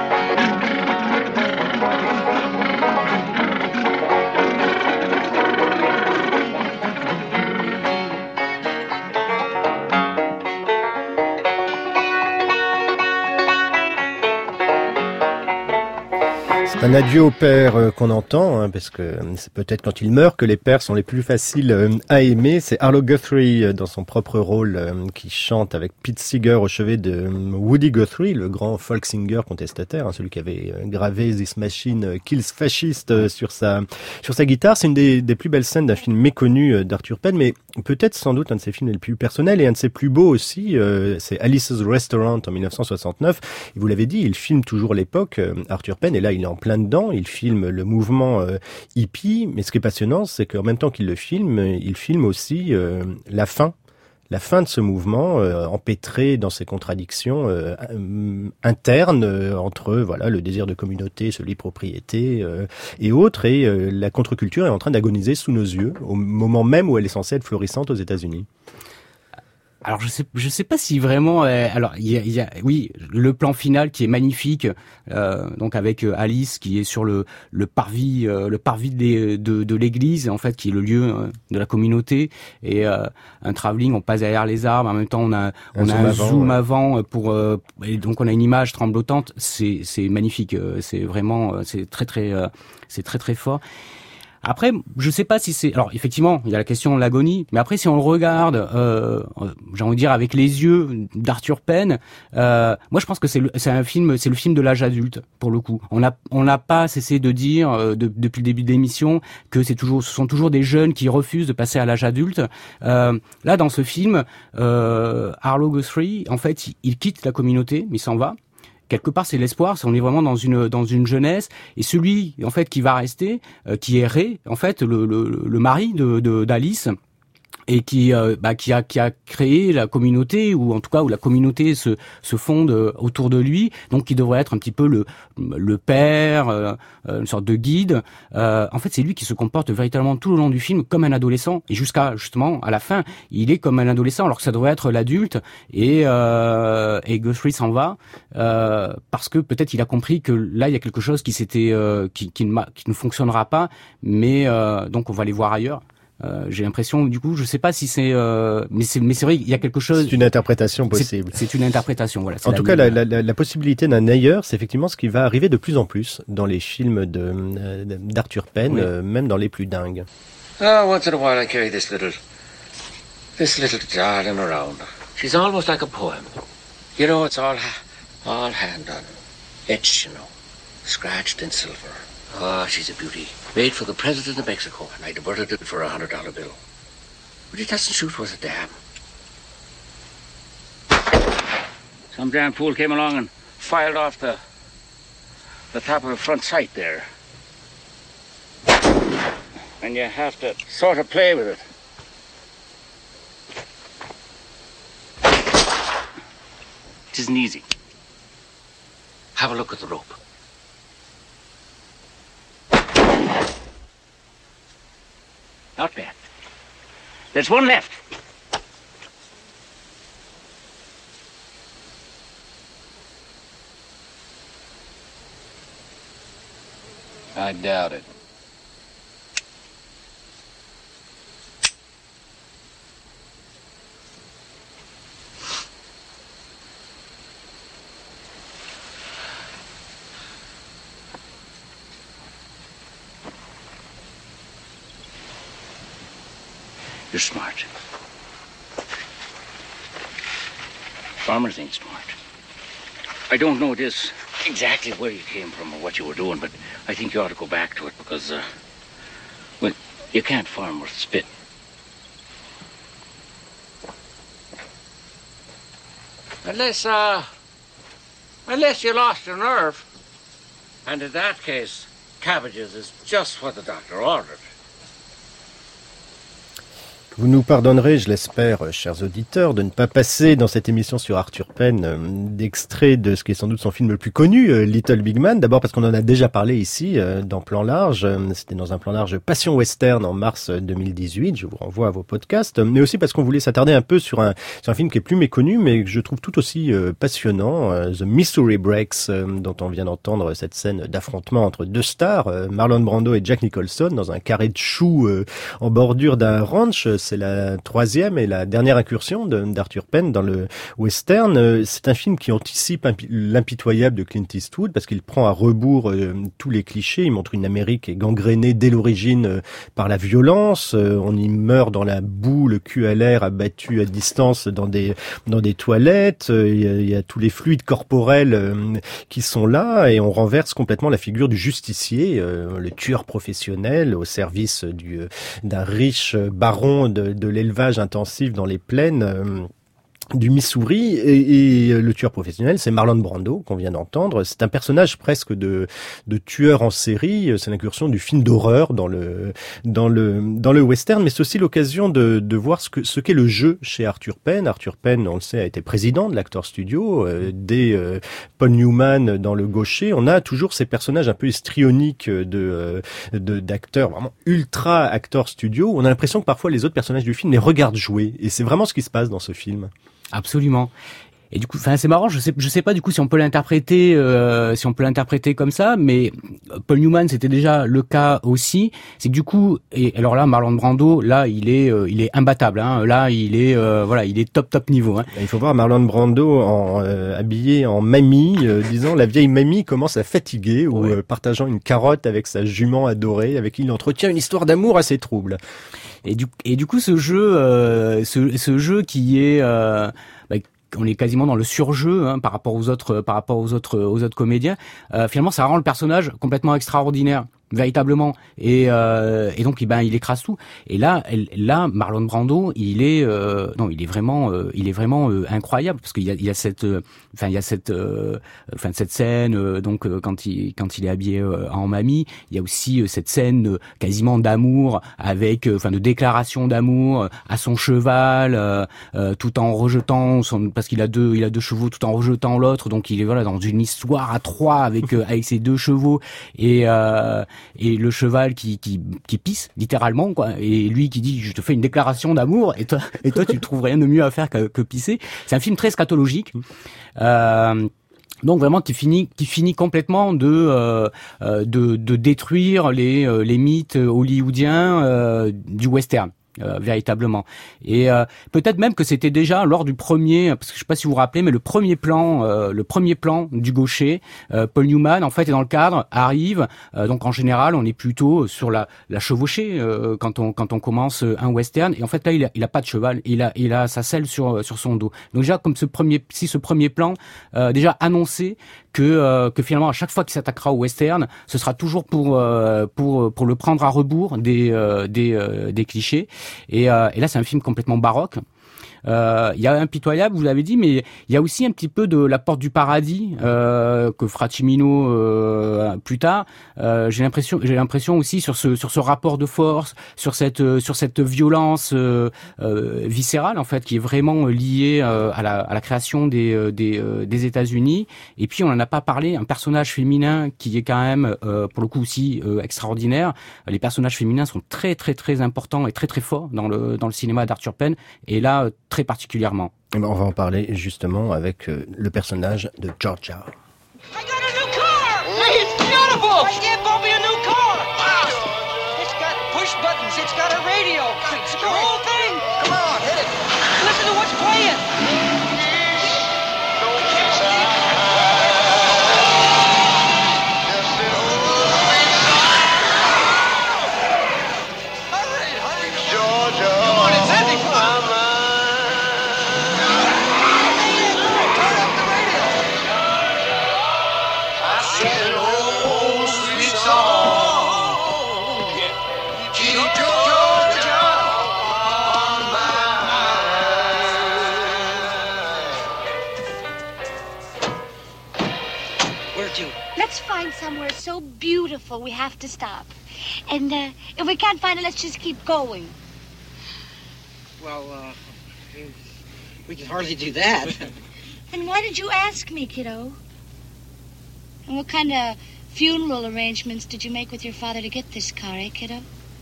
C'est un adieu au père euh, qu'on entend, hein, parce que c'est peut-être quand il meurt que les pères sont les plus faciles euh, à aimer. C'est Arlo Guthrie, euh, dans son propre rôle, euh, qui chante avec Pete Seeger au chevet de euh, Woody Guthrie, le grand folk singer contestataire, hein, celui qui avait euh, gravé This Machine Kills Fascist euh, sur sa sur sa guitare. C'est une des, des plus belles scènes d'un film méconnu euh, d'Arthur Penn, mais peut-être sans doute un de ses films les plus personnels et un de ses plus beaux aussi. Euh, c'est Alice's Restaurant en dix-neuf cent soixante-neuf. Et vous l'avez dit, il filme toujours l'époque, euh, Arthur Penn, et là il est en plein dedans, il filme le mouvement euh, hippie, mais ce qui est passionnant, c'est qu'en même temps qu'il le filme, il filme aussi euh, la fin, la fin de ce mouvement, euh, empêtré dans ses contradictions euh, internes euh, entre voilà le désir de communauté, celui de propriété euh, et autres, et euh, la contre-culture est en train d'agoniser sous nos yeux, au moment même où elle est censée être florissante aux États-Unis. Alors je sais je sais pas si vraiment euh, alors il y a, y a oui le plan final qui est magnifique euh, donc avec euh, Alice qui est sur le le parvis euh, le parvis de, de de l'église en fait qui est le lieu euh, de la communauté et euh, un travelling, on passe derrière les arbres, en même temps on a on a un zoom avant pour euh, et donc on a une image tremblotante, c'est c'est magnifique, c'est vraiment c'est très très c'est très très fort. Après, je sais pas si c'est... Alors, effectivement, il y a la question de l'agonie, mais après, si on le regarde, euh, j'ai envie de dire, avec les yeux d'Arthur Penn, euh, moi, je pense que c'est, le, c'est un film, c'est le film de l'âge adulte, pour le coup. On n'a on n'a pas cessé de dire, euh, de, depuis le début de l'émission, que c'est toujours, ce sont toujours des jeunes qui refusent de passer à l'âge adulte. Euh, là, dans ce film, euh, Arlo Guthrie, en fait, il, il quitte la communauté, mais il s'en va. Quelque part, c'est l'espoir. On est vraiment dans une dans une jeunesse. Et celui, en fait, qui va rester, euh, qui est Ray, en fait, le le, le mari de, de d'Alice, et qui euh, bah, qui a qui a créé la communauté, ou en tout cas où la communauté se se fonde autour de lui, donc qui devrait être un petit peu le le père, euh, une sorte de guide. Euh, en fait, c'est lui qui se comporte véritablement tout le long du film comme un adolescent, et jusqu'à justement à la fin, il est comme un adolescent alors que ça devrait être l'adulte. Et euh, et Guthrie s'en va euh, parce que peut-être il a compris que là il y a quelque chose qui s'était euh, qui qui ne qui ne fonctionnera pas, mais euh, donc on va les voir ailleurs. Euh, j'ai l'impression, du coup, je sais pas si c'est, euh, mais c'est, mais c'est vrai, il y a quelque chose. C'est une interprétation possible. C'est, c'est une interprétation, voilà. En tout cas, la, la, la possibilité d'un ailleurs, c'est effectivement ce qui va arriver de plus en plus dans les films de d'Arthur Penn, oui. euh, même dans les plus dingues. Oh, once in a while I carry this little, this little darling around. She's almost like a poem. You know, it's all, all hand done, etched, you know, scratched in silver. Ah, she's a beauty. Made for the president of Mexico, and I diverted it for a hundred dollar bill. But it doesn't shoot worth a damn. Some damn fool came along and filed off the the top of the front sight there. And you have to sort of play with it. It isn't easy. Have a look at the rope. Not bad. There's one left. I doubt it. You're smart. Farmers ain't smart. I don't know this exactly where you came from or what you were doing, but I think you ought to go back to it because, uh, well, you can't farm worth spit. Unless, uh, unless you lost your nerve. And in that case, cabbages is just what the doctor ordered. Vous nous pardonnerez, je l'espère, chers auditeurs, de ne pas passer dans cette émission sur Arthur Penn euh, d'extrait de ce qui est sans doute son film le plus connu, euh, Little Big Man. D'abord parce qu'on en a déjà parlé ici, euh, dans Plan Large. Euh, c'était dans un Plan Large Passion Western en mars deux mille dix-huit. Je vous renvoie à vos podcasts. Mais aussi parce qu'on voulait s'attarder un peu sur un, sur un film qui est plus méconnu, mais que je trouve tout aussi euh, passionnant. Euh, The Missouri Breaks, euh, dont on vient d'entendre cette scène d'affrontement entre deux stars, euh, Marlon Brando et Jack Nicholson, dans un carré de choux euh, en bordure d'un ranch. C'est la troisième et la dernière incursion de, d'Arthur Penn dans le western. C'est un film qui anticipe l'impitoyable de Clint Eastwood parce qu'il prend à rebours euh, tous les clichés. Il montre une Amérique gangrénée dès l'origine euh, par la violence. Euh, on y meurt dans la boue, le cul à l'air, abattu à distance dans des dans des toilettes. Euh, il, y a, il y a tous les fluides corporels euh, qui sont là et on renverse complètement la figure du justicier, euh, le tueur professionnel au service du d'un riche baron de, de l'élevage intensif dans les plaines euh, du Missouri, et, et le tueur professionnel, c'est Marlon Brando qu'on vient d'entendre. C'est un personnage presque de de tueur en série. C'est l'incursion du film d'horreur dans le dans le dans le western, mais c'est aussi l'occasion de de voir ce que ce qu'est le jeu chez Arthur Penn. Arthur Penn, on le sait, a été président de l'Actors Studio. Euh, dès euh, Paul Newman dans Le Gaucher, on a toujours ces personnages un peu histrioniques de de d'acteurs vraiment ultra Actors Studio. On a l'impression que parfois les autres personnages du film les regardent jouer, et c'est vraiment ce qui se passe dans ce film. Absolument. Et du coup, enfin c'est marrant, je sais je sais pas du coup si on peut l'interpréter euh, si on peut l'interpréter comme ça, mais Paul Newman c'était déjà le cas aussi, c'est que du coup et alors là Marlon Brando là il est euh, il est imbattable hein. Là il est euh, voilà, il est top top niveau hein. Il faut voir Marlon Brando en euh, habillé en mamie, euh, disons la vieille mamie commence à fatiguer ou ouais. euh, partageant une carotte avec sa jument adorée avec qui il entretient une histoire d'amour assez trouble. Et du et du coup ce jeu euh, ce ce jeu qui est euh, bah, on est quasiment dans le surjeu hein, par rapport aux autres par rapport aux autres aux autres comédiens. Euh, finalement, ça rend le personnage complètement extraordinaire, véritablement. Et, euh, et donc, eh ben, il écrase tout. Et là, elle, là, Marlon Brando, il est euh, non, il est vraiment, euh, il est vraiment euh, incroyable parce qu'il y a, il y a cette, euh, enfin, il y a cette, euh, enfin, cette scène euh, donc euh, quand il quand il est habillé euh, en mamie, il y a aussi euh, cette scène euh, quasiment d'amour avec, enfin, euh, de déclaration d'amour euh, à son cheval, euh, euh, tout en rejetant son, parce qu'il a deux, il a deux chevaux, tout en rejetant l'autre. Donc, il est voilà dans une histoire à trois avec euh, avec ses deux chevaux et euh, et le cheval qui qui qui pisse littéralement quoi, et lui qui dit je te fais une déclaration d'amour et toi et toi tu trouves rien de mieux à faire que, que pisser. C'est un film très scatologique. Euh, donc vraiment qui finit qui finit complètement de euh, de de détruire les les mythes hollywoodiens euh, du western. Euh, véritablement. Et euh, peut-être même que c'était déjà lors du premier, parce que je sais pas si vous vous rappelez, mais le premier plan, euh, le premier plan du gaucher, euh, Paul Newman en fait est dans le cadre, arrive. Euh, donc en général, on est plutôt sur la, la chevauchée euh, quand on quand on commence un western. Et en fait là, il a, il a pas de cheval, il a il a sa selle sur sur son dos. Donc déjà comme ce premier, si ce premier plan euh, déjà annoncé que euh, que finalement à chaque fois qu'il s'attaquera au western, ce sera toujours pour euh, pour pour le prendre à rebours des euh, des euh, des clichés. Et, euh, et là, c'est un film complètement baroque. Euh, il y a Impitoyable, vous l'avez dit, mais il y a aussi un petit peu de La Porte du Paradis euh, que fera Cimino euh, plus tard. Euh, j'ai l'impression, j'ai l'impression aussi sur ce sur ce rapport de force, sur cette euh, sur cette violence euh, euh, viscérale en fait, qui est vraiment liée euh, à la à la création des euh, des euh, des États-Unis. Et puis on en a pas parlé, un personnage féminin qui est quand même euh, pour le coup aussi euh, extraordinaire. Les personnages féminins sont très très très importants et très très forts dans le dans le cinéma d'Arthur Penn. Et là très particulièrement. On va en parler justement avec euh, le personnage de Georgia. I got a new car! Hey, it's beautiful! I can't buy me a new car! Wow! It's got push buttons, it's got a radio, it's the whole thing! Come on, hit it! Listen to what's playing! Somewhere so beautiful we have to stop. And uh, if we can't find it, let's just keep going. Well, uh, we can hardly do that. Then why did you ask me, kiddo? And what kind of funeral arrangements did you make with your father to get this car, eh, kiddo?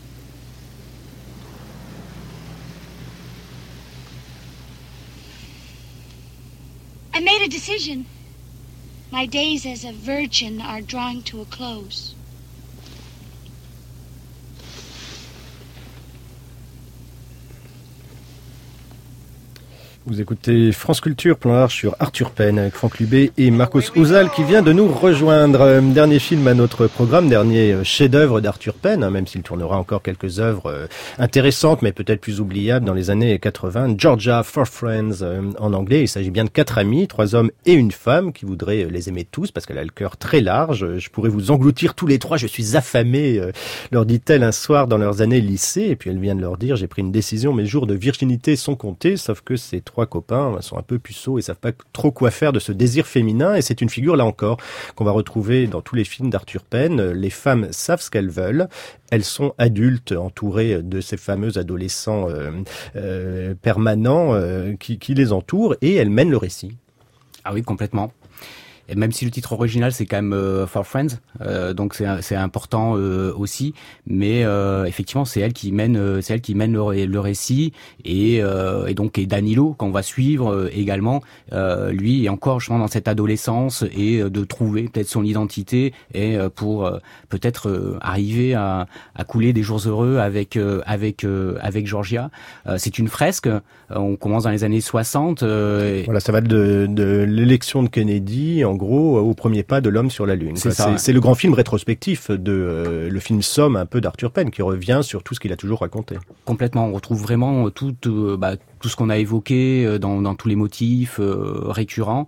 I made a decision. My days as a virgin are drawing to a close. Vous écoutez France Culture, plan large sur Arthur Penn avec Franck Lubé et Marcos Ouzal qui vient de nous rejoindre. Dernier film à notre programme, dernier chef-d'œuvre d'Arthur Penn, même s'il tournera encore quelques œuvres intéressantes mais peut-être plus oubliables dans les années quatre-vingts. Georgia, Four Friends en anglais. Il s'agit bien de quatre amis, trois hommes et une femme qui voudraient les aimer tous parce qu'elle a le cœur très large. Je pourrais vous engloutir tous les trois, je suis affamée, leur dit-elle un soir dans leurs années lycée. Et puis elle vient de leur dire, j'ai pris une décision, mes jours de virginité sont comptés, sauf que c'est trois copains sont un peu puceaux et savent pas trop quoi faire de ce désir féminin, et c'est une figure là encore qu'on va retrouver dans tous les films d'Arthur Penn. Les femmes savent ce qu'elles veulent, elles sont adultes entourées de ces fameux adolescents euh, euh, permanents euh, qui, qui les entourent, et elles mènent le récit. Ah oui, complètement. et même si le titre original c'est quand même euh, For Friends, euh, donc c'est c'est important euh, aussi, mais euh, effectivement c'est elle qui mène euh, c'est elle qui mène le, le récit et euh, et donc et Danilo qu'on va suivre euh, également, euh, lui est encore justement dans cette adolescence et euh, de trouver peut-être son identité et euh, pour euh, peut-être euh, arriver à à couler des jours heureux avec euh, avec euh, avec Georgia. Euh, c'est une fresque, euh, on commence dans les années soixante. Euh, voilà, ça va de de l'élection de Kennedy en gros au premier pas de l'homme sur la Lune. C'est, ça, c'est, ouais. c'est le grand film rétrospectif de euh, le film Somme un peu d'Arthur Penn qui revient sur tout ce qu'il a toujours raconté. Complètement, on retrouve vraiment tout euh, bah, tout ce qu'on a évoqué euh, dans dans tous les motifs euh, récurrents.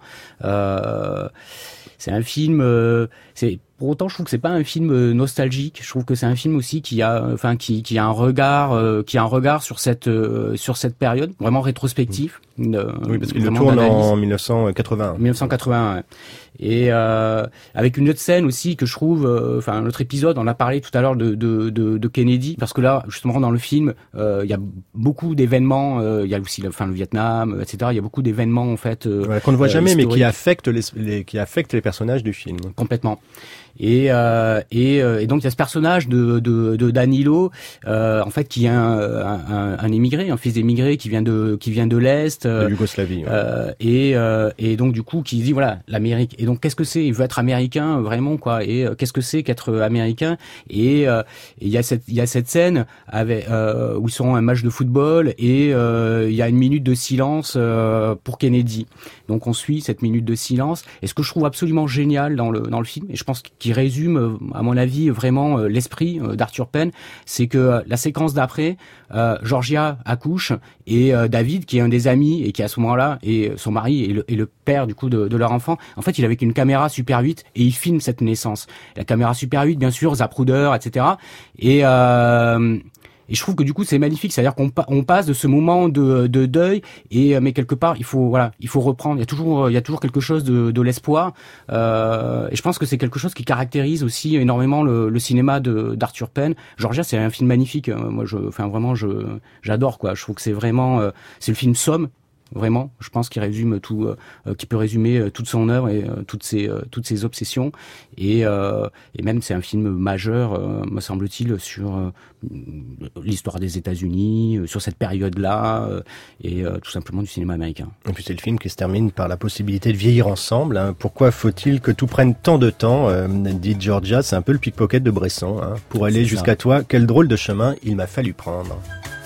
Euh, c'est un film euh, c'est pour autant, je trouve que c'est pas un film nostalgique. Je trouve que c'est un film aussi qui a, enfin, qui, qui a un regard, euh, qui a un regard sur cette, euh, sur cette période, vraiment rétrospectif. Euh, oui, parce qu'il le tourne en dix-neuf cent quatre-vingt-un. dix-neuf cent quatre-vingt-un. Ouais. Et euh, avec une autre scène aussi que je trouve, euh, enfin, un autre épisode, on a parlé tout à l'heure de, de, de, de Kennedy, parce que là, justement, dans le film, euh, il y a beaucoup d'événements. Euh, il y a aussi, le, enfin, le Vietnam, et cetera. Il y a beaucoup d'événements en fait euh, ouais, qu'on ne voit jamais, historiques. mais qui affectent les, les, qui affectent les personnages du film. Complètement. Et, euh, et, euh, et donc il y a ce personnage de, de, de Danilo, euh, en fait, qui est un, un, un émigré, un fils d'émigré qui vient de qui vient de l'est, euh, de Yougoslavie, ouais. euh, et euh, et donc du coup qui dit voilà l'Amérique. Et donc qu'est-ce que c'est ? Il veut être américain vraiment quoi. Et euh, qu'est-ce que c'est qu'être américain ? Et euh, il y a cette il y a cette scène avec euh, où ils sont à un match de football et euh, il y a une minute de silence euh, pour Kennedy. Donc on suit cette minute de silence. Et ce que je trouve absolument génial dans le dans le film, et je pense qu'il qui résume, à mon avis, vraiment l'esprit d'Arthur Penn, c'est que la séquence d'après, euh, Georgia accouche et euh, David, qui est un des amis et qui à ce moment-là est son mari et le, et le père du coup de, de leur enfant, en fait, il est avec une caméra Super huit et il filme cette naissance. La caméra Super huit, bien sûr, Zapruder, et cetera. Et euh, Et je trouve que du coup c'est magnifique, c'est-à-dire qu'on pa- on passe de ce moment de, de deuil et mais quelque part il faut voilà il faut reprendre. Il y a toujours il y a toujours quelque chose de, de l'espoir. Euh, et je pense que c'est quelque chose qui caractérise aussi énormément le, le cinéma de d'Arthur Penn. Georgia, c'est un film magnifique. Moi je enfin vraiment je j'adore quoi. Je trouve que c'est vraiment euh, c'est le film Somme. Vraiment, je pense qu'il résume tout, euh, qui peut résumer euh, toute son œuvre et euh, toutes ses euh, toutes ses obsessions. Et euh, et même c'est un film majeur, euh, me semble-t-il, sur euh, l'histoire des États-Unis, euh, sur cette période-là, euh, et euh, tout simplement du cinéma américain. Et puis c'est le film qui se termine par la possibilité de vieillir ensemble. Hein. Pourquoi faut-il que tout prenne tant de temps, euh, dit Georgia, c'est un peu le pickpocket de Bresson. Hein. Pour aller c'est jusqu'à ça. Toi, quel drôle de chemin il m'a fallu prendre.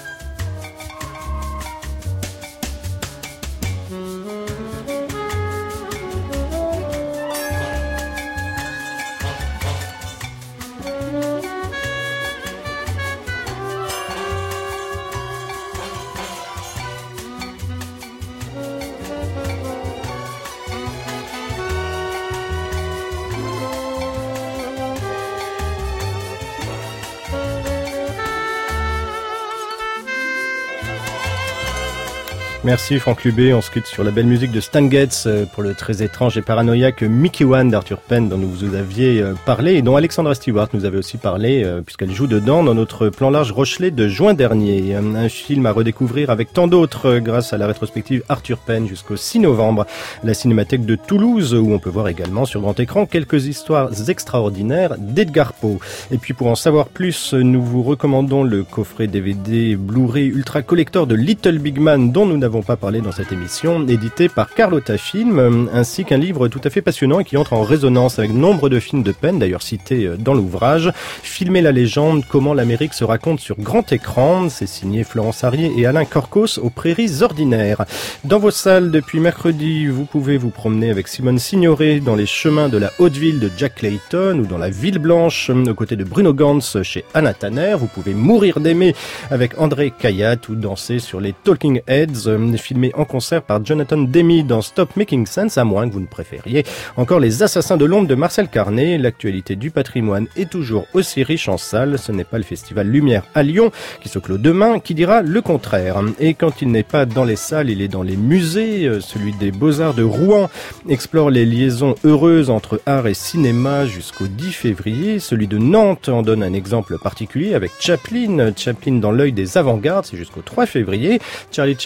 Merci Franck Lubé, on se quitte sur la belle musique de Stan Getz pour le très étrange et paranoïaque Mickey One d'Arthur Penn dont nous vous aviez parlé et dont Alexandra Stewart nous avait aussi parlé puisqu'elle joue dedans dans notre plan large Rochelet de juin dernier. Un film à redécouvrir avec tant d'autres grâce à la rétrospective Arthur Penn jusqu'au six novembre. La Cinémathèque de Toulouse où on peut voir également sur grand écran quelques histoires extraordinaires d'Edgar Poe. Et puis pour en savoir plus, nous vous recommandons le coffret D V D Blu-ray Ultra Collector de Little Big Man dont nous n'avons pas parlé dans cette émission, édité par Carlotta Film, ainsi qu'un livre tout à fait passionnant et qui entre en résonance avec nombre de films de Penn, d'ailleurs cités dans l'ouvrage. Filmer la légende, comment l'Amérique se raconte sur grand écran, c'est signé Florence Harrier et Alain Corcos aux Prairies Ordinaires. Dans vos salles, depuis mercredi, vous pouvez vous promener avec Simone Signoret dans les chemins de la Haute-Ville de Jack Clayton ou dans la Ville Blanche, aux côtés de Bruno Gantz chez Anna Tanner. Vous pouvez mourir d'aimer avec André Caillat ou danser sur les Talking Heads, filmé en concert par Jonathan Demme dans Stop Making Sense, à moins que vous ne préfériez encore Les Assassins de l'ombre de Marcel Carné. L'actualité du patrimoine est toujours aussi riche en salles. Ce n'est pas le festival Lumière à Lyon qui se clôt demain qui dira le contraire. Et quand il n'est pas dans les salles, il est dans les musées. Celui des Beaux-Arts de Rouen explore les liaisons heureuses entre art et cinéma jusqu'au dix février. Celui de Nantes en donne un exemple particulier avec Chaplin. Chaplin dans l'œil des avant-gardes, c'est jusqu'au trois février. Charlie Chaplin qui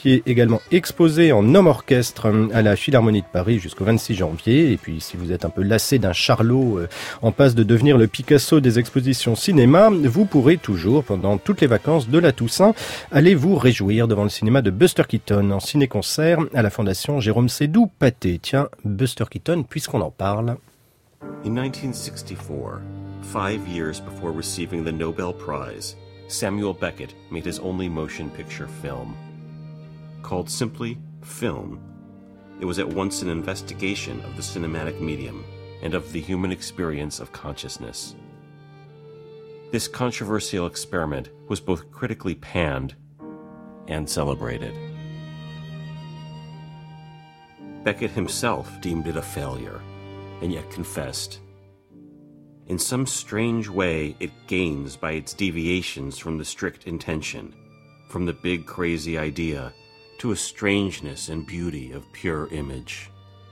qui est également exposé en homme orchestre à la Philharmonie de Paris jusqu'au vingt-six janvier. Et puis, si vous êtes un peu lassé d'un Charlot euh, en passe de devenir le Picasso des expositions cinéma, vous pourrez toujours, pendant toutes les vacances de la Toussaint, aller vous réjouir devant le cinéma de Buster Keaton en ciné-concert à la Fondation Jérôme Sédou-Pathé. Tiens, Buster Keaton, puisqu'on en parle. In nineteen sixty-four, five years before receiving the Nobel Prize, Samuel Beckett made his only motion picture film. Called simply Film, it was at once an investigation of the cinematic medium and of the human experience of consciousness. This controversial experiment was both critically panned and celebrated. Beckett himself deemed it a failure, and yet confessed. In some strange way, it gains by its deviations from the strict intention, from the big crazy idea, to a strangeness and beauty of pure image.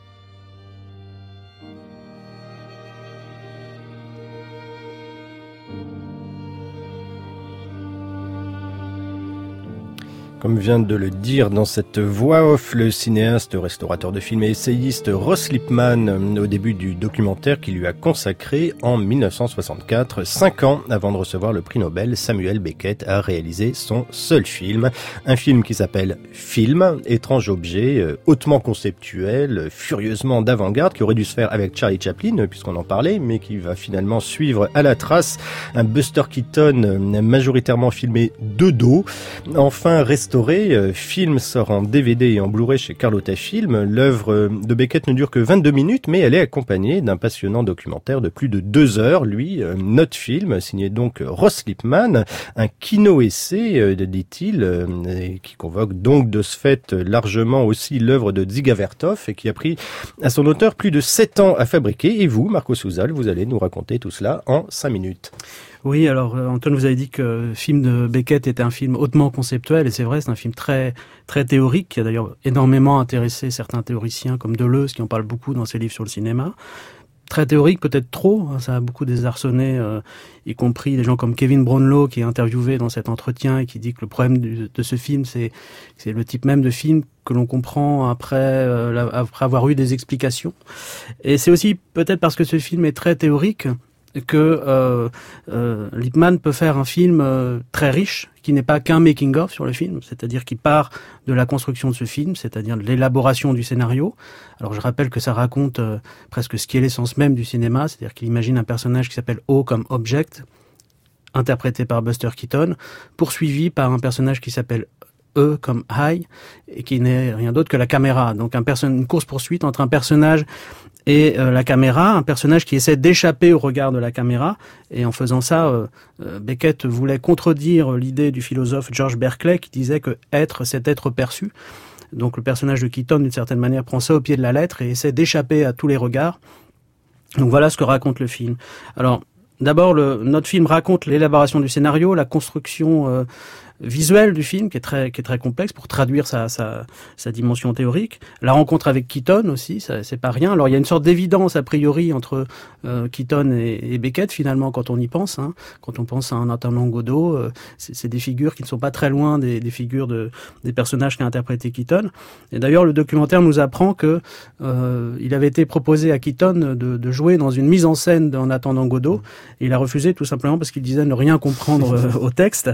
Comme vient de le dire dans cette voix off le cinéaste, restaurateur de films et essayiste Ross Lipman au début du documentaire qui lui a consacré en dix-neuf cent soixante-quatre, cinq ans avant de recevoir le prix Nobel, Samuel Beckett a réalisé son seul film. Un film qui s'appelle Film, étrange objet, hautement conceptuel, furieusement d'avant-garde, qui aurait dû se faire avec Charlie Chaplin, puisqu'on en parlait, mais qui va finalement suivre à la trace un Buster Keaton majoritairement filmé de dos. Enfin, restauré, Film sort en D V D et en Blu-ray chez Carlotta Film. L'œuvre de Beckett ne dure que vingt-deux minutes, mais elle est accompagnée d'un passionnant documentaire de plus de deux heures. Lui, Notre Film, signé donc Ross Lipman, un kino-essai, dit-il, qui convoque donc de ce fait largement aussi l'œuvre de Dziga Vertov et qui a pris à son auteur plus de sept ans à fabriquer. Et vous, Marco Souzal, vous allez nous raconter tout cela en cinq minutes. Oui, alors euh, Antoine, vous avez dit que le film de Beckett était un film hautement conceptuel, et c'est vrai, c'est un film très très théorique, qui a d'ailleurs énormément intéressé certains théoriciens comme Deleuze, qui en parle beaucoup dans ses livres sur le cinéma. Très théorique, peut-être trop, hein, ça a beaucoup désarçonné, euh, y compris des gens comme Kevin Brownlow, qui est interviewé dans cet entretien et qui dit que le problème du, de ce film, c'est c'est le type même de film que l'on comprend après, euh, après avoir eu des explications. Et c'est aussi peut-être parce que ce film est très théorique que euh, euh, Lipman peut faire un film euh, très riche, qui n'est pas qu'un making-of sur le film, c'est-à-dire qui part de la construction de ce film, c'est-à-dire de l'élaboration du scénario. Alors je rappelle que ça raconte euh, presque ce qui est l'essence même du cinéma, c'est-à-dire qu'il imagine un personnage qui s'appelle O comme Object, interprété par Buster Keaton, poursuivi par un personnage qui s'appelle E comme High, et qui n'est rien d'autre que la caméra. Donc un perso- une course-poursuite entre un personnage et euh, la caméra, un personnage qui essaie d'échapper au regard de la caméra, et en faisant ça, euh, euh, Beckett voulait contredire l'idée du philosophe George Berkeley qui disait que être, c'est être perçu. Donc le personnage de Keaton, d'une certaine manière, prend ça au pied de la lettre et essaie d'échapper à tous les regards. Donc voilà ce que raconte le film. Alors, d'abord, le, notre film raconte l'élaboration du scénario, la construction euh, visuelle du film, qui est très, qui est très complexe pour traduire sa, sa, sa dimension théorique. La rencontre avec Keaton aussi, ça, c'est pas rien. Alors il y a une sorte d'évidence a priori entre euh, Keaton et, et Beckett finalement quand on y pense. Hein. Quand on pense à un Nathan Godot, euh, c'est, c'est des figures qui ne sont pas très loin des, des figures de des personnages qu'a interprété Keaton. Et d'ailleurs le documentaire nous apprend que euh, il avait été proposé à Keaton de, de jouer dans une mise en scène d'un Nathan Godot. Et il a refusé tout simplement parce qu'il disait ne rien comprendre euh, au texte.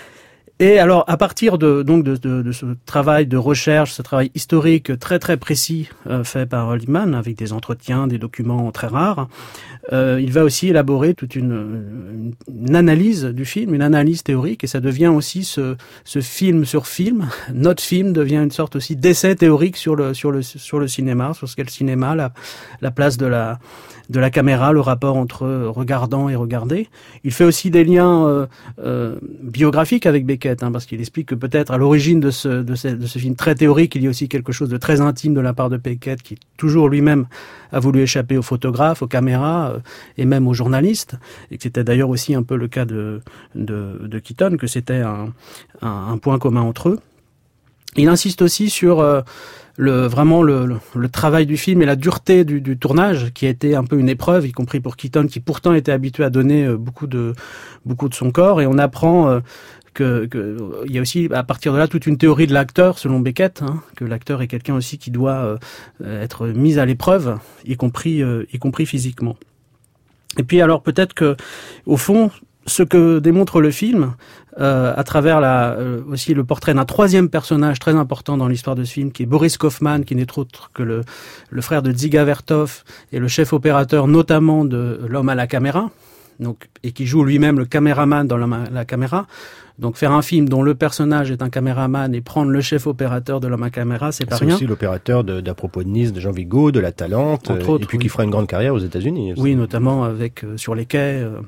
Et alors, à partir de donc de, de, de ce travail de recherche, ce travail historique très très précis euh, fait par Lipman, avec des entretiens, des documents très rares, euh, il va aussi élaborer toute une, une, une analyse du film, une analyse théorique, et ça devient aussi ce, ce film sur film. Notre film devient une sorte aussi d'essai théorique sur le sur le sur le cinéma, sur ce qu'est le cinéma, la, la place de la de la caméra, le rapport entre regardant et regardé. Il fait aussi des liens euh, euh, biographiques avec Beckett, hein, parce qu'il explique que peut-être à l'origine de ce, de, ce, de ce film très théorique, il y a aussi quelque chose de très intime de la part de Beckett, qui toujours lui-même a voulu échapper aux photographes, aux caméras euh, et même aux journalistes, et que c'était d'ailleurs aussi un peu le cas de, de, de Keaton, que c'était un, un, un point commun entre eux. Il insiste aussi sur euh, le vraiment le, le, le travail du film et la dureté du, du tournage, qui a été un peu une épreuve, y compris pour Keaton, qui pourtant était habitué à donner euh, beaucoup de beaucoup de son corps. Et on apprend euh, que, que il y a aussi à partir de là toute une théorie de l'acteur, selon Beckett, hein, que l'acteur est quelqu'un aussi qui doit euh, être mis à l'épreuve, y compris euh, y compris physiquement. Et puis alors peut-être que au fond, ce que démontre le film, euh, à travers la, euh, aussi le portrait d'un troisième personnage très important dans l'histoire de ce film, qui est Boris Kaufman, qui n'est autre que le, le frère de Dziga Vertov et le chef opérateur notamment de L'homme à la caméra, donc, et qui joue lui-même le caméraman dans L'homme à la caméra. Donc faire un film dont le personnage est un caméraman et prendre le chef opérateur de L'homme à la caméra, c'est pas c'est rien. C'est aussi l'opérateur de, d'À propos de Nice, de Jean Vigo, de La Talente, Entre euh, autres, et puis oui. qui fera une grande carrière aux États-Unis. Oui, notamment avec euh, Sur les quais. Euh,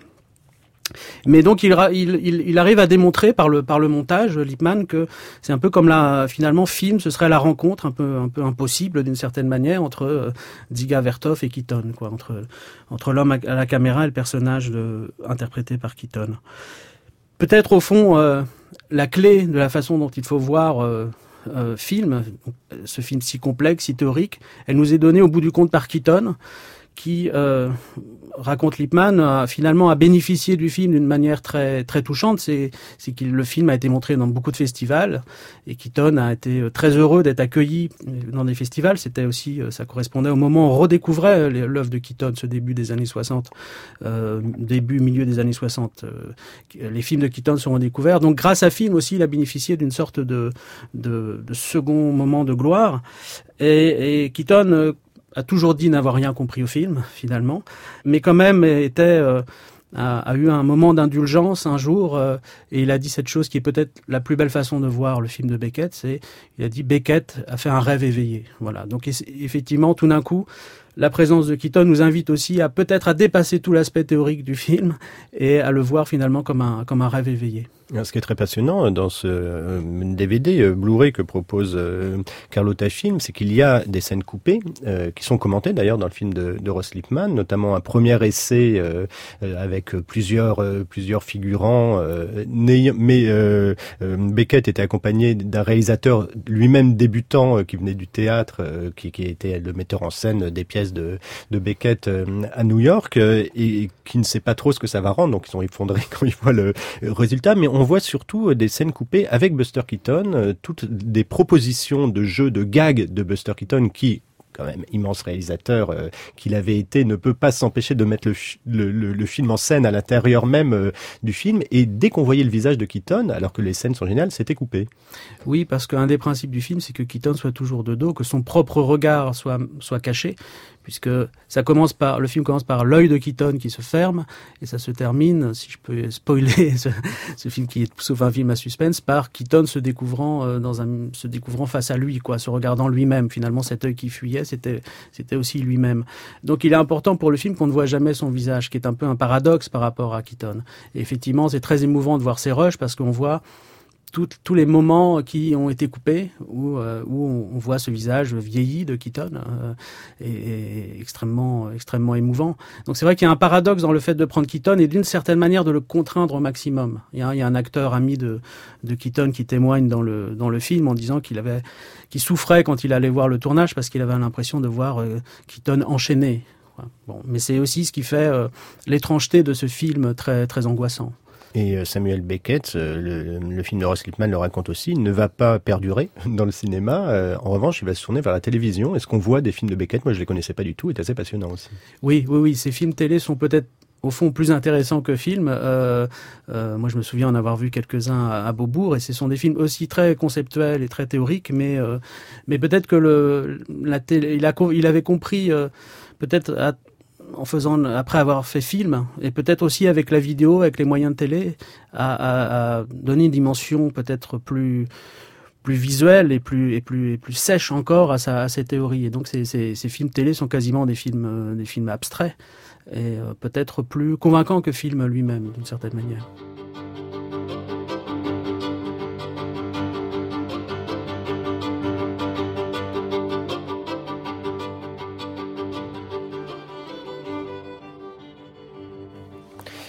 Mais donc il, il, il, il arrive à démontrer par le, par le montage, Lippmann, que c'est un peu comme la, finalement, film, ce serait la rencontre un peu, un peu impossible d'une certaine manière entre euh, Dziga Vertov et Keaton, quoi, entre, entre l'homme à, à la caméra et le personnage de, interprété par Keaton. Peut-être au fond, euh, la clé de la façon dont il faut voir euh, euh, film, ce film si complexe, si théorique, elle nous est donnée au bout du compte par Keaton, qui euh, raconte Lippmann, a, finalement a bénéficié du film d'une manière très très touchante. C'est c'est que le film a été montré dans beaucoup de festivals et Keaton a été très heureux d'être accueilli dans des festivals. C'était aussi, ça correspondait au moment où on redécouvrait l'œuvre de Keaton, ce début des années soixante, euh, début milieu des années soixante. Euh, les films de Keaton sont redécouverts. Donc grâce à film aussi, il a bénéficié d'une sorte de de, de second moment de gloire. Et, et Keaton euh, a toujours dit n'avoir rien compris au film, finalement, mais quand même était, euh, a, a eu un moment d'indulgence un jour, euh, et il a dit cette chose qui est peut-être la plus belle façon de voir le film de Beckett, c'est, il a dit Beckett a fait un rêve éveillé. Voilà. Donc effectivement, tout d'un coup, la présence de Keaton nous invite aussi à peut-être à dépasser tout l'aspect théorique du film et à le voir finalement comme un, comme un rêve éveillé. Ce qui est très passionnant dans ce euh, D V D euh, Blu-ray que propose euh, Carlotta Film, c'est qu'il y a des scènes coupées euh, qui sont commentées d'ailleurs dans le film de, de Ross Lippmann, notamment un premier essai euh, euh, avec plusieurs euh, plusieurs figurants. Euh, mais euh, euh, Beckett était accompagné d'un réalisateur lui-même débutant euh, qui venait du théâtre, euh, qui, qui était le metteur en scène des pièces de, de Beckett euh, à New York euh, et qui ne sait pas trop ce que ça va rendre, donc ils sont effondrés quand ils voient le résultat. Mais on voit surtout des scènes coupées avec Buster Keaton, euh, toutes des propositions de jeux, de gags de Buster Keaton qui, quand même immense réalisateur euh, qu'il avait été, ne peut pas s'empêcher de mettre le, le, le, le film en scène à l'intérieur même euh, du film. Et dès qu'on voyait le visage de Keaton, alors que les scènes sont géniales, c'était coupé. Oui, parce qu'un des principes du film, c'est que Keaton soit toujours de dos, que son propre regard soit, soit caché, puisque ça commence par, le film commence par l'œil de Keaton qui se ferme, et ça se termine, si je peux spoiler ce, ce film qui est sauf un film à suspense, par Keaton se découvrant euh, dans un, se découvrant face à lui, quoi, se regardant lui-même. Finalement, cet œil qui fuyait, c'était, c'était aussi lui-même. Donc, il est important pour le film qu'on ne voit jamais son visage, qui est un peu un paradoxe par rapport à Keaton. Et effectivement, c'est très émouvant de voir ces rushs parce qu'on voit Tout, tous les moments qui ont été coupés, où, euh, où on, on voit ce visage vieilli de Keaton, euh, et, et extrêmement, extrêmement émouvant. Donc c'est vrai qu'il y a un paradoxe dans le fait de prendre Keaton et d'une certaine manière de le contraindre au maximum. Il y a, il y a un acteur ami de, de Keaton qui témoigne dans le, dans le film en disant qu'il avait, qu'il souffrait quand il allait voir le tournage parce qu'il avait l'impression de voir euh, Keaton enchaîné. Bon, mais c'est aussi ce qui fait euh, l'étrangeté de ce film très, très angoissant. Et Samuel Beckett, le, le film de Ross Lippmann le raconte aussi, il ne va pas perdurer dans le cinéma. Euh, en revanche, il va se tourner vers la télévision. Est-ce qu'on voit des films de Beckett? Moi, je les connaissais pas du tout. C'est assez passionnant aussi. Oui, oui, oui. Ces films télé sont peut-être au fond plus intéressants que films. Euh, euh, moi, je me souviens en avoir vu quelques-uns à, à Beaubourg, et ce sont des films aussi très conceptuels et très théoriques, mais euh, mais peut-être que le la télé, il a il avait compris euh, peut-être à, en faisant, après avoir fait film, et peut-être aussi avec la vidéo, avec les moyens de télé, à, à, à donner une dimension peut-être plus plus visuelle et plus et plus et plus sèche encore à sa à ses théories. Et donc ces ces, ces films télé sont quasiment des films euh, des films abstraits et euh, peut-être plus convaincants que film lui-même d'une certaine manière.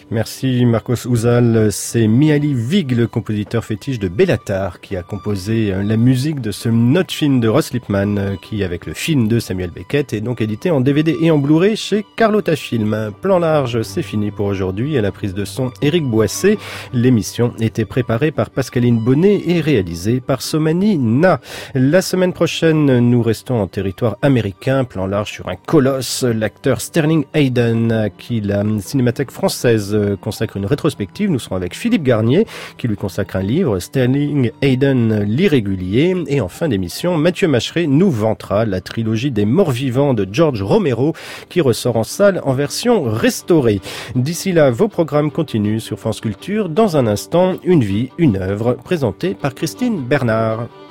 Merci Marcos Ouzal. C'est Mihaly Vig, le compositeur fétiche de Bellatar, qui a composé la musique de ce notre film de Ross Lippmann, qui, avec le film de Samuel Beckett, est donc édité en D V D et en Blu-ray chez Carlotta Film. Plan large, c'est fini pour aujourd'hui. À la prise de son, Éric Boissé. L'émission était préparée par Pascaline Bonnet et réalisée par Somani Na. La semaine prochaine, nous restons en territoire américain. Plan large sur un colosse, l'acteur Sterling Hayden, à qui la Cinémathèque française consacre une rétrospective. Nous serons avec Philippe Garnier, qui lui consacre un livre, Sterling Hayden, l'irrégulier. Et en fin d'émission, Mathieu Macheret nous vantera la trilogie des morts vivants de George Romero, qui ressort en salle en version restaurée. D'ici là, vos programmes continuent sur France Culture. Dans un instant, Une vie, une œuvre, présentée par Christine Bernard.